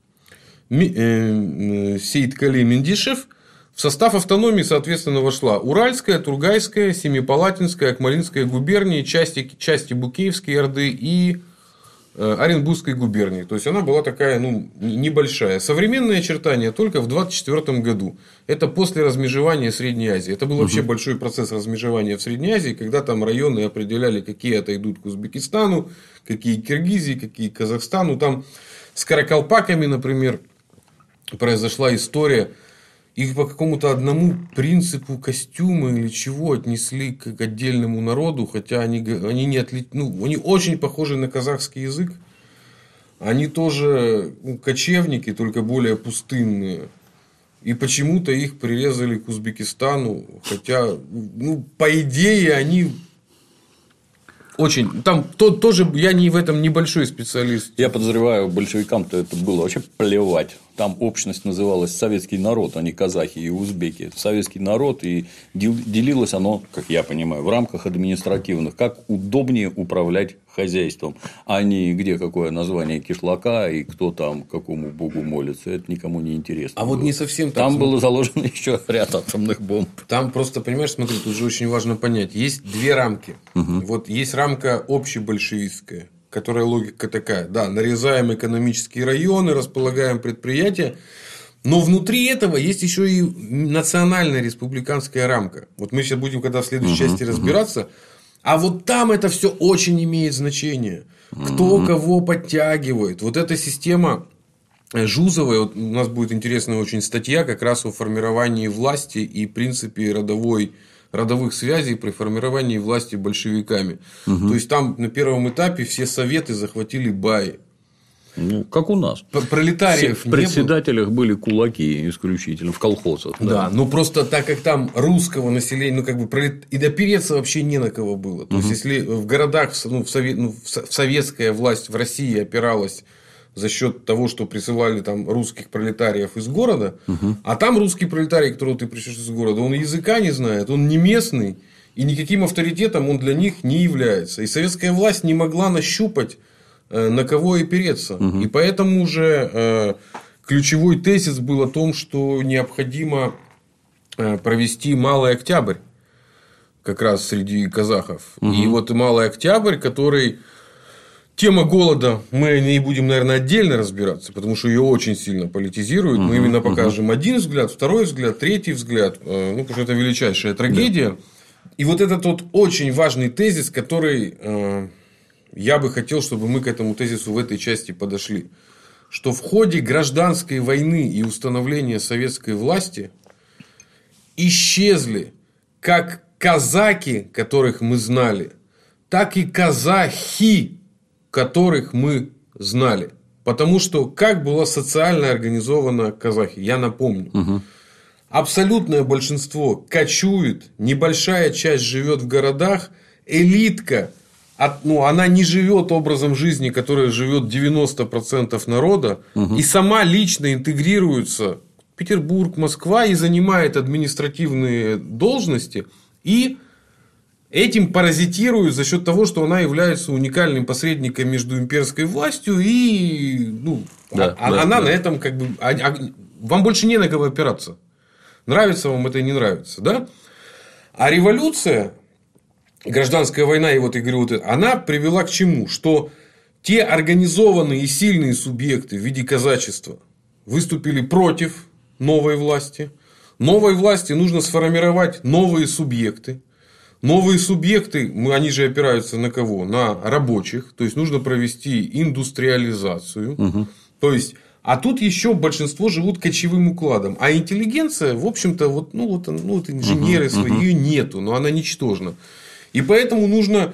Сейткали Мендишев. В состав автономии, соответственно, вошла Уральская, Тургайская, Семипалатинская, Акмолинская губернии, части, части Букеевской Орды и Оренбургской губернии. То есть, она была такая, ну, небольшая. Современные очертания только в двадцать четвёртом году. Это после размежевания Средней Азии. Это был вообще угу. большой процесс размежевания в Средней Азии, когда там районы определяли, какие отойдут к Узбекистану, какие к Киргизии, какие к Казахстану. Там с каракалпаками, например, произошла история. Их по какому-то одному принципу костюма или чего отнесли к отдельному народу, хотя они, они, не отли... ну, они очень похожи на казахский язык. Они тоже, ну, кочевники, только более пустынные. И почему-то их прирезали к Узбекистану. Хотя, ну, по идее, они... Очень. Там то, тоже я не в этом небольшой специалист. Я подозреваю, большевикам-то это было вообще плевать. Там общность называлась советский народ, а не казахи и узбеки. Это советский народ, и делилось оно, как я понимаю, в рамках административных, как удобнее управлять хозяйством, а не где какое название кишлака и кто там какому богу молится. Это никому не интересно. А было. Вот не совсем так. Там смотри. Было заложено еще ряд атомных бомб. Там просто, понимаешь, смотри, тут же очень важно понять. Есть две рамки. Угу. Вот есть рамка общебольшевистская, которая логика такая. Да, нарезаем экономические районы, располагаем предприятия. Но внутри этого есть еще и национальная республиканская рамка. Вот мы сейчас будем, когда в следующей uh-huh, части разбираться. Uh-huh. А вот там это все очень имеет значение. Кто uh-huh. кого подтягивает. Вот эта система Жузовой. Вот у нас будет интересная очень статья как раз о формировании власти и принципе родовой родовых связей при формировании власти большевиками. Угу. То есть, там на первом этапе все советы захватили баи. Ну, как у нас. Пролетариев в председателях были кулаки исключительно, в колхозах. Да, да, ну просто так как там русского населения, ну как бы пролет... и допереться вообще не на кого было. То угу. есть, если в городах, ну, в, совет... ну, в советская власть в России опиралась за счет того, что присылали там русских пролетариев из города, угу. а там русский пролетарий, которого ты пришел из города, он языка не знает, он не местный, и никаким авторитетом он для них не является. И советская власть не могла нащупать, э, на кого опереться. Угу. И поэтому уже э, ключевой тезис был о том, что необходимо э, провести Малый Октябрь, как раз среди казахов. Угу. И вот Малый Октябрь, который... Тема голода мы не будем, наверное, отдельно разбираться, потому что ее очень сильно политизируют. Uh-huh, мы именно покажем uh-huh. один взгляд, второй взгляд, третий взгляд. Ну, потому что это величайшая трагедия. Yeah. И вот этот вот очень важный тезис, который э, я бы хотел, чтобы мы к этому тезису в этой части подошли. Что в ходе гражданской войны и установления советской власти исчезли как казаки, которых мы знали, так и казахи, которых мы знали. Потому что как была социально организована казахи, я напомню. Угу. Абсолютное большинство кочует, небольшая часть живет в городах, элитка, от, ну, она не живет образом жизни, который живет девяносто процентов народа, угу. и сама лично интегрируется в Петербург, Москва и занимает административные должности и этим паразитирует за счет того, что она является уникальным посредником между имперской властью и ну, да, а, да, она да. на этом как бы а, а, вам больше не на кого опираться. Нравится вам это или не нравится, да? А революция, гражданская война и вот я говорю, вот это, она привела к чему? Что те организованные и сильные субъекты в виде казачества выступили против новой власти. Новой власти нужно сформировать новые субъекты. Новые субъекты, они же опираются на кого? На рабочих. То есть, нужно провести индустриализацию. Угу. То есть, а тут еще большинство живут кочевым укладом. А интеллигенция, в общем-то, вот, ну, вот, ну, вот инженеры uh-huh, свои, uh-huh. ее нету, но она ничтожна. И поэтому нужно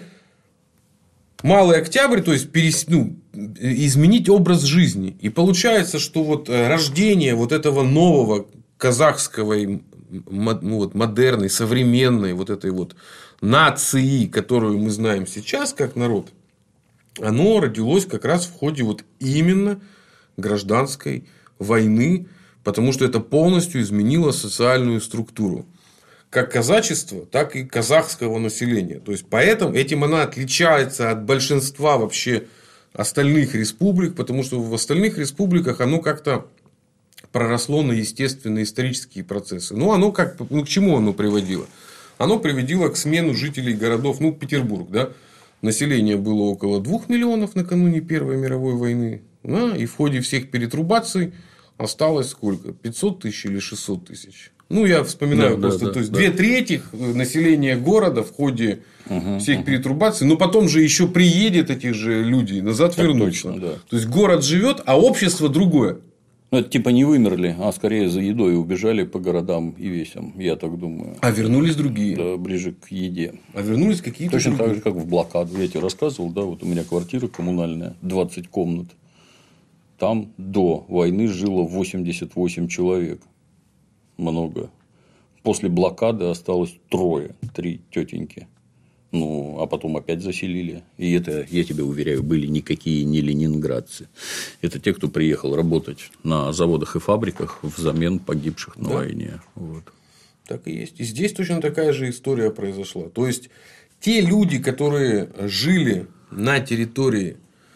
Малый Октябрь, то есть перес... ну, изменить образ жизни. И получается, что вот рождение вот этого нового казахского, ну, вот, модерной, современной вот этой вот нации, которую мы знаем сейчас как народ, оно родилось как раз в ходе вот именно гражданской войны, потому что это полностью изменило социальную структуру как казачества, так и казахского населения. То есть, поэтому этим она отличается от большинства вообще остальных республик, потому что в остальных республиках оно как-то проросло на естественные исторические процессы. Ну, оно как, ну, к чему оно приводило? Оно приводило к смену жителей городов, ну, Петербург, да, население было около двух миллионов накануне Первой мировой войны. Да, и в ходе всех перетрубаций осталось сколько? пятьсот тысяч или шестьсот тысяч? Ну, я вспоминаю да, просто. Да, то есть, да. Две трети населения города в ходе угу, всех угу. перетрубаций. Но потом же еще приедет этих же людей назад так вернутся. Точно, да. То есть, город живет, а общество другое. Ну, это типа не вымерли, а скорее за едой убежали по городам и весям, я так думаю. А вернулись другие. Да, ближе к еде. А вернулись какие-то Точно другие. так же, как в блокаду. Я тебе рассказывал, да, вот у меня квартира коммунальная, двадцать комнат. Там до войны жило восемьдесят восемь человек. Много. После блокады осталось трое, три тетеньки. Ну, а потом опять заселили. И это, я тебе уверяю, были никакие не ленинградцы. Это те, кто приехал работать на заводах и фабриках взамен погибших на да. войне. Вот. Так и есть. И здесь точно такая же история произошла. То есть, те люди, которые жили на территории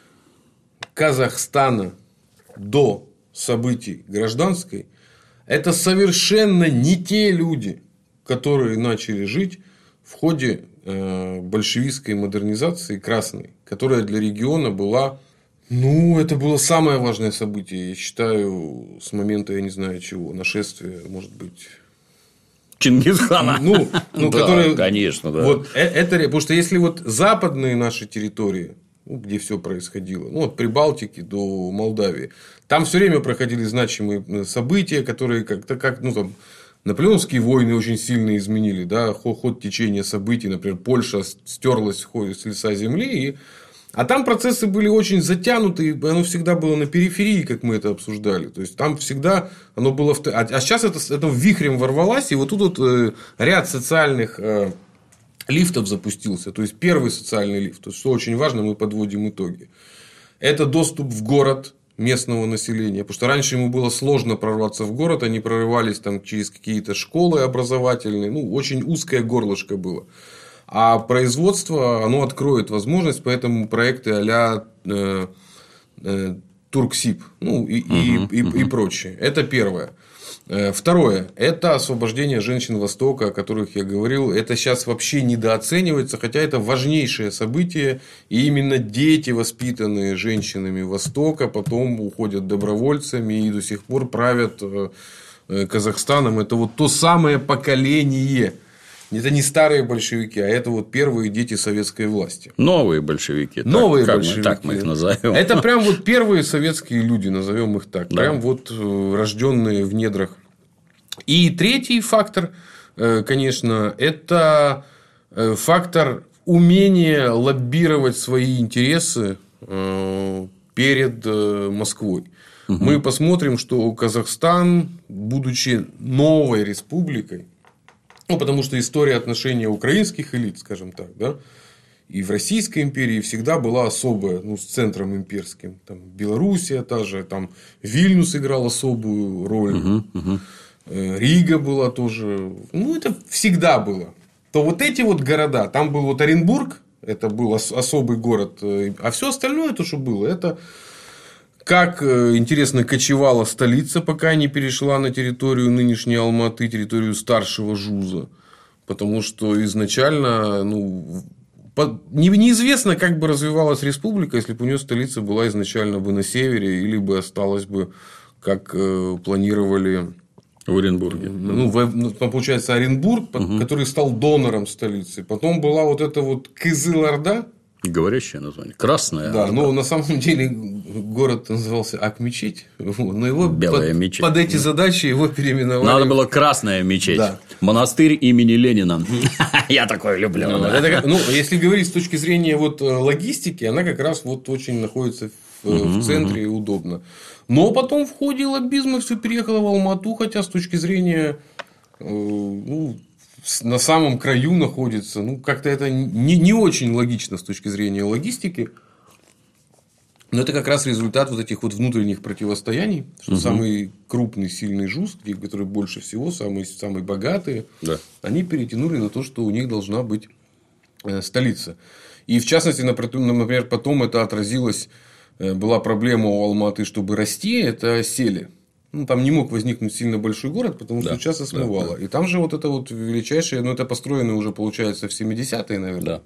Казахстана до событий гражданской, это совершенно не те люди, которые начали жить в ходе э, большевистской модернизации красной, которая для региона была, ну, это было самое важное событие, я считаю, с момента, я не знаю чего, нашествия, может быть... Чингисхана. Ну, ну да, которые, конечно, да. Вот, это, потому что если вот западные наши территории, где все происходило, ну, от Прибалтики до Молдавии, там все время проходили значимые события, которые как-то как, ну, там, наполеоновские войны очень сильно изменили, да, ход, ход течения событий, например, Польша стерлась с лица земли, и... а там процессы были очень затянуты, и оно всегда было на периферии, как мы это обсуждали. То есть, там всегда оно было... В... А сейчас это, это вихрем ворвалось, и вот тут вот э, ряд социальных э, лифтов запустился. То есть, первый социальный лифт, то есть, что очень важно, мы подводим итоги. Это доступ в город местного населения. Потому что раньше ему было сложно прорваться в город, они прорывались там через какие-то школы образовательные. Ну, очень узкое горлышко было. А производство, оно откроет возможность, поэтому проекты а-ля э, э, Турксиб, ну, и, uh-huh, и, uh-huh. и, и прочее. Это первое. Второе. Это освобождение женщин Востока, о которых я говорил. Это сейчас вообще недооценивается, хотя это важнейшее событие. И именно дети, воспитанные женщинами Востока, потом уходят добровольцами и до сих пор правят Казахстаном. Это вот то самое поколение. Это не старые большевики, а это вот первые дети советской власти. Новые большевики. Новые так, большевики. Мы, так мы их назовем. Это прям вот первые советские люди, назовем их так. Да. Прям вот рожденные в недрах. И третий фактор, конечно, это фактор умения лоббировать свои интересы перед Москвой. Угу. Мы посмотрим, что Казахстан, будучи новой республикой, ну, потому что история отношения украинских элит, скажем так, да, и в Российской империи всегда была особая, ну, с центром имперским. Там Белоруссия та же, там Вильнюс играл особую роль, uh-huh, uh-huh. Рига была тоже. Ну, это всегда было. То вот эти вот города, там был вот Оренбург, это был особый город, а все остальное, то, что было, это... Как, интересно, кочевала столица, пока не перешла на территорию нынешней Алматы, территорию старшего Жуза. Потому что изначально, ну, неизвестно, как бы развивалась республика, если бы у нее столица была изначально бы на севере, или бы осталась бы, как планировали В Оренбурге. Ну, в, ну, там, получается, Оренбург, угу. который стал донором столицы. Потом была вот эта вот Кызыл-Орда. Говорящее название. Красная. Да, Орда. но на самом деле город назывался Ак-Мечеть. Но его Белая под, мечеть. Под эти задачи его переименовали. Надо было Красная мечеть. Да. Монастырь имени Ленина. Я такое люблю. Ну, если говорить с точки зрения вот логистики, она как раз вот очень находится в центре и удобно. Но потом в ходе лоббизма все переехало в Алмату, хотя с точки зрения ну, на самом краю находится. Ну, как-то это не, не очень логично с точки зрения логистики. Но это как раз результат вот этих вот внутренних противостояний, что угу. самый крупный, сильный ЖУЗ, который больше всего, самые, самые богатые, да. они перетянули на то, что у них должна быть столица. И в частности, например, потом это отразилось, была проблема у Алматы, чтобы расти, это сели. Ну, там не мог возникнуть сильно большой город, потому что да, часто смывало. Да, да. И там же вот это вот величайшее, ну, это построено уже, получается, в семидесятые, наверное.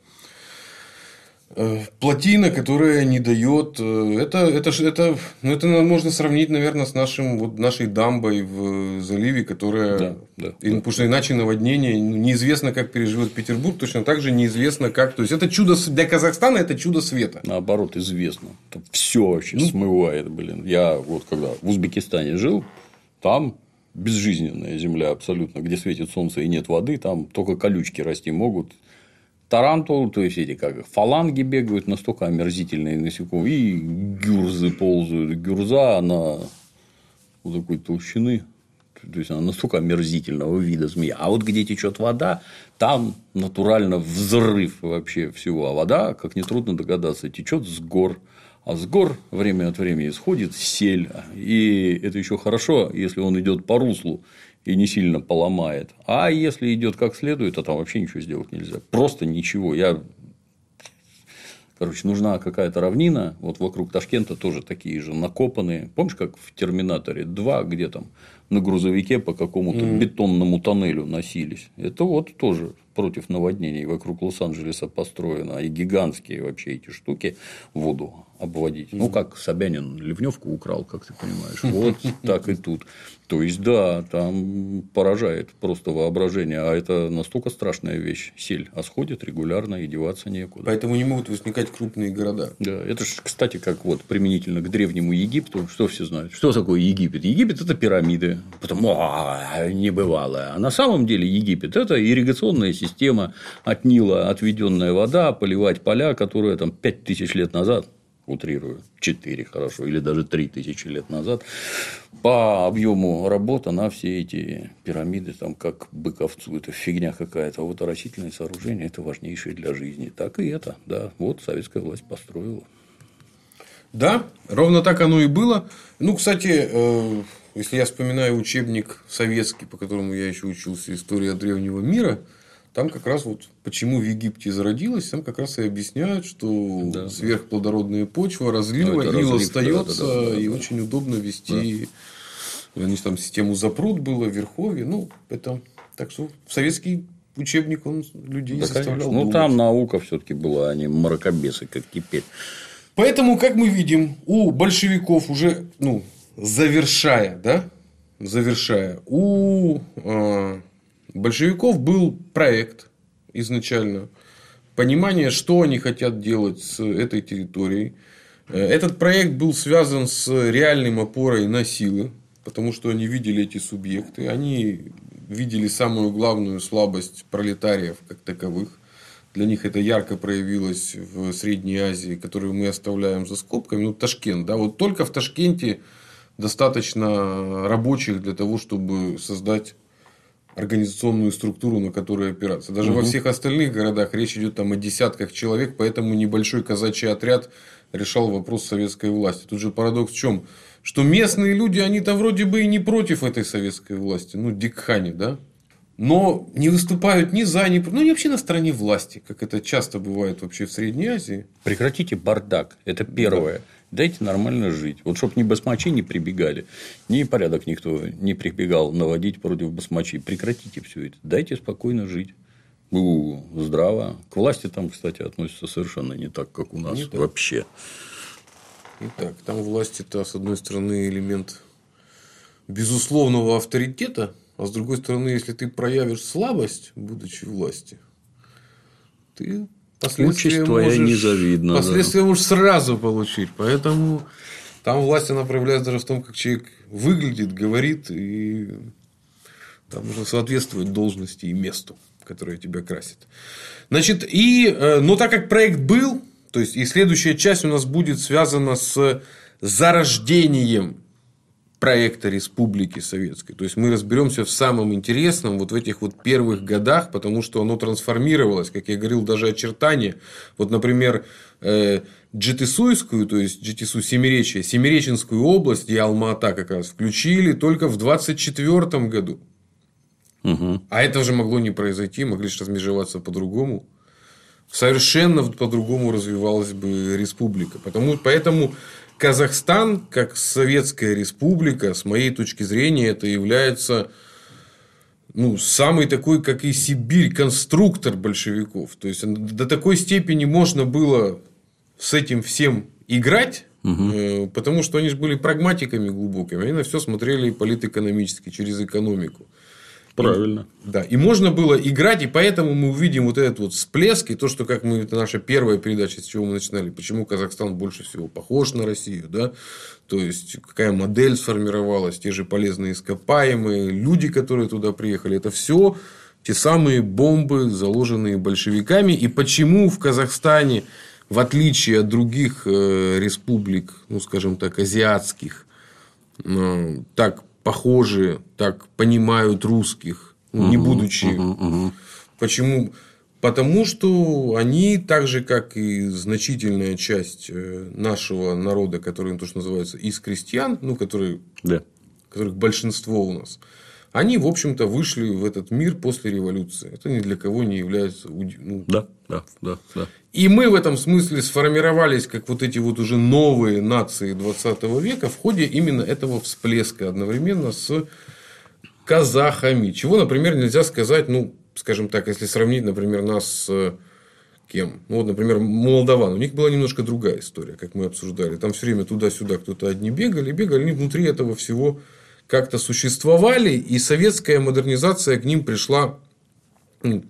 Да. Плотина, которая не дает. Это, это, это, ну, это можно сравнить, наверное, с нашим, вот, нашей дамбой в заливе, которая. Да, да, и, да. Потому что иначе наводнение неизвестно, как переживет Петербург, точно так же неизвестно, как. То есть это чудо для Казахстана, это чудо света. Наоборот, известно. Там все вообще ну, смывает, блин. Я вот когда в Узбекистане жил, там безжизненная земля абсолютно, где светит солнце и нет воды, там только колючки расти могут. Тарантул, то есть эти как фаланги бегают, настолько омерзительные насекомые, и гюрзы ползают. Гюрза, она вот такой толщины, то есть она настолько омерзительного вида змея. А вот где течет вода, там натурально взрыв вообще всего. А вода, как нетрудно догадаться, течет с гор. А с гор время от времени сходит сель. И это еще хорошо, если он идет по руслу и не сильно поломает. А если идет как следует, то там вообще ничего сделать нельзя. Просто ничего. Я... Короче, нужна какая-то равнина. Вот вокруг Ташкента тоже такие же накопанные. Помнишь, как в Терминаторе два, где там на грузовике по какому-то mm-hmm. бетонному тоннелю носились. Это вот тоже против наводнений вокруг Лос-Анджелеса построено. И гигантские вообще эти штуки воду обводить. Mm-hmm. Ну, как Собянин ливневку украл, как ты понимаешь. Вот так и тут. То есть, да, там поражает просто воображение. А это настолько страшная вещь. Сель. А сходит регулярно, и деваться некуда. Поэтому не могут возникать крупные города. Да. Это же, кстати, как вот применительно к древнему Египту. Что все знают? Что такое Египет? Египет – это пирамиды. Потому а, небывалое. А на самом деле Египет – это ирригационная система от Нила, отведенная вода, поливать поля, которые там пять тысяч лет назад, утрирую, четыре хорошо, или даже три тысячи лет назад, по объему работ она все эти пирамиды, там, как бык овцу, это фигня какая-то. А вот растительные сооружения – это важнейшее для жизни. Так и это, да, вот советская власть построила. Да, ровно так оно и было. Ну, кстати, э, если я вспоминаю учебник советский, по которому я еще учился, «История древнего мира», там как раз вот почему в Египте зародилось, там как раз и объясняют, что да, сверхплодородная почва, разлива, ил разлив, остается, да, да, да, и да. очень удобно вести. Да. Они там систему запруд было, верховье. Ну, это так что советский учебник он людей да, заставлял. Конечно. Ну, там наука все-таки была, а не мракобесы, как теперь. Поэтому, как мы видим, у большевиков уже, ну, завершая, да, завершая, у э, большевиков был проект изначально, понимание, что они хотят делать с этой территорией. Этот проект был связан с реальной опорой на силы, потому что они видели эти субъекты, они видели самую главную слабость пролетариев как таковых. Для них это ярко проявилось в Средней Азии, которую мы оставляем за скобками. Ну, Ташкент. Да? Вот только в Ташкенте достаточно рабочих для того, чтобы создать организационную структуру, на которой опираться. Даже угу. во всех остальных городах речь идет там о десятках человек, поэтому небольшой казачий отряд решал вопрос советской власти. Тут же парадокс в чем? Что местные люди, они-то вроде бы и не против этой советской власти. Ну, дикхани, да? Но не выступают ни за, ни против. Ну, они вообще на стороне власти, как это часто бывает вообще в Средней Азии. Прекратите бардак. Это первое. Да. Дайте нормально жить. Вот чтобы ни басмачи не прибегали, ни порядок никто не прибегал наводить против басмачей. Прекратите все это. Дайте спокойно жить. У, здраво. К власти там, кстати, относятся совершенно не так, как у нас не вообще. Итак, там власть это, с одной стороны, элемент безусловного авторитета, а с другой стороны, если ты проявишь слабость, будучи у власти, ты последствия Участь твоя можешь, незавидна, последствия да. можешь сразу получить. Поэтому там власть, она проявляется даже в том, как человек выглядит, говорит, и там нужно соответствовать должности и месту, которое тебя красит. Значит, и, но так как проект был, то есть и следующая часть у нас будет связана с зарождением проекта Республики Советской. То есть мы разберемся в самом интересном вот в этих вот первых годах, потому что оно трансформировалось, как я говорил, даже очертания. Вот, например, Джетисуйскую, то есть Джетису Семиречье, Семиреченскую область и Алма-Ата как раз включили только в двадцать четвёртом году. Угу. А это же могло не произойти, могли же размежеваться по-другому. Совершенно по-другому развивалась бы республика. Потому, поэтому Казахстан, как советская республика, с моей точки зрения, это является ну, самый такой, как и Сибирь, конструктор большевиков. То есть до такой степени можно было с этим всем играть, угу. потому что они же были прагматиками глубокими. Они на все смотрели политэкономически, через экономику. Правильно. И, да, и можно было играть, и поэтому мы увидим вот этот вот всплеск, и то, что как мы, это наша первая передача, с чего мы начинали, почему Казахстан больше всего похож на Россию, да, то есть какая модель сформировалась, те же полезные ископаемые, люди, которые туда приехали, это все те самые бомбы, заложенные большевиками, и почему в Казахстане, в отличие от других республик, ну, скажем так, азиатских, так похожи, так понимают русских, угу, не будучи. Угу, угу. Почему? Потому что они, так же, как и значительная часть нашего народа, который, то, что называется, из крестьян, ну, которые, да. которых большинство у нас, они, в общем-то, вышли в этот мир после революции. Это ни для кого не является... Ну, да, да, да, да. И мы в этом смысле сформировались как вот эти вот уже новые нации двадцатого века в ходе именно этого всплеска одновременно с казахами. Чего, например, нельзя сказать, ну, скажем так, если сравнить, например, нас с кем? Ну, вот, например, молдаван. У них была немножко другая история, как мы обсуждали. Там все время туда-сюда кто-то одни бегали, бегали, они внутри этого всего как-то существовали, и советская модернизация к ним пришла ну,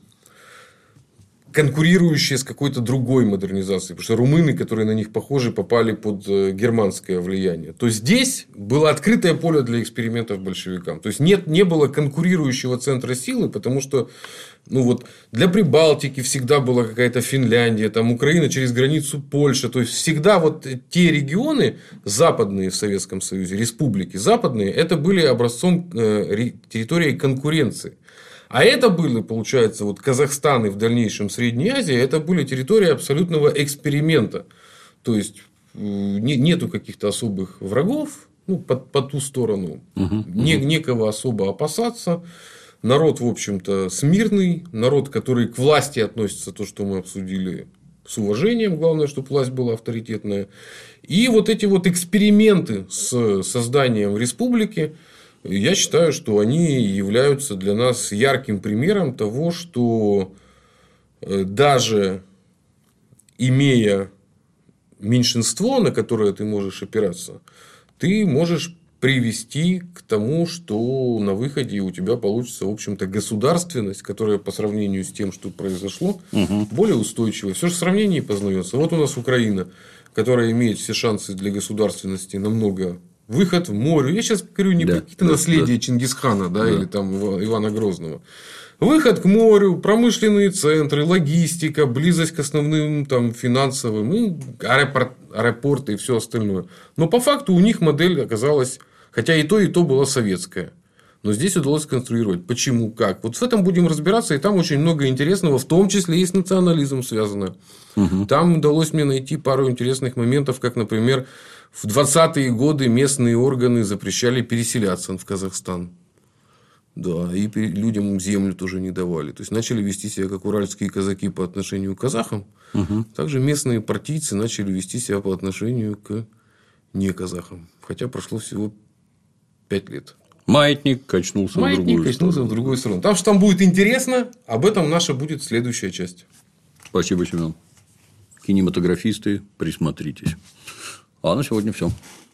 конкурирующая с какой-то другой модернизацией. Потому что румыны, которые на них похожи, попали под германское влияние. То здесь было открытое поле для экспериментов большевикам. То есть нет, не было конкурирующего центра силы, потому что ну, вот, для Прибалтики всегда была какая-то Финляндия, там, Украина через границу Польша. То есть всегда вот те регионы западные в Советском Союзе, республики западные, это были образцом э, территории конкуренции. А это были, получается, вот Казахстан и в дальнейшем Средняя Азия, это были территории абсолютного эксперимента. То есть не, нету каких-то особых врагов ну, по, по ту сторону, угу, не, угу. некого особо опасаться. Народ, в общем-то, смирный, народ, который к власти относится, то, что мы обсудили, с уважением. Главное, чтобы власть была авторитетная. И вот эти вот эксперименты с созданием республики, я считаю, что они являются для нас ярким примером того, что даже имея меньшинство, на которое ты можешь опираться, ты можешь привести к тому, что на выходе у тебя получится, в общем-то, государственность, которая по сравнению с тем, что произошло, угу. более устойчивая. Все же в сравнении познается. Вот у нас Украина, которая имеет все шансы для государственности намного выход в море. Я сейчас говорю не да, про какие-то да, наследия да. Чингисхана да, да. или там Ивана Грозного. Выход к морю, промышленные центры, логистика, близость к основным там, финансовым, и аэропорт, аэропорты и все остальное. Но по факту у них модель оказалась, хотя и то, и то была советская. Но здесь удалось сконструировать. Почему, как. Вот в этом будем разбираться. И там очень много интересного, в том числе и с национализмом связано. Угу. Там удалось мне найти пару интересных моментов, как, например, в двадцатые годы местные органы запрещали переселяться в Казахстан. Да, и людям землю тоже не давали. То есть начали вести себя как уральские казаки по отношению к казахам. Угу. Также местные партийцы начали вести себя по отношению к не казахам. Хотя прошло всего пять лет. Маятник качнулся Маятник в другую качнулся сторону. в другую сторону. Там что там будет интересно, об этом наша будет следующая часть. Спасибо, Семен. Кинематографисты, присмотритесь. А на сегодня все.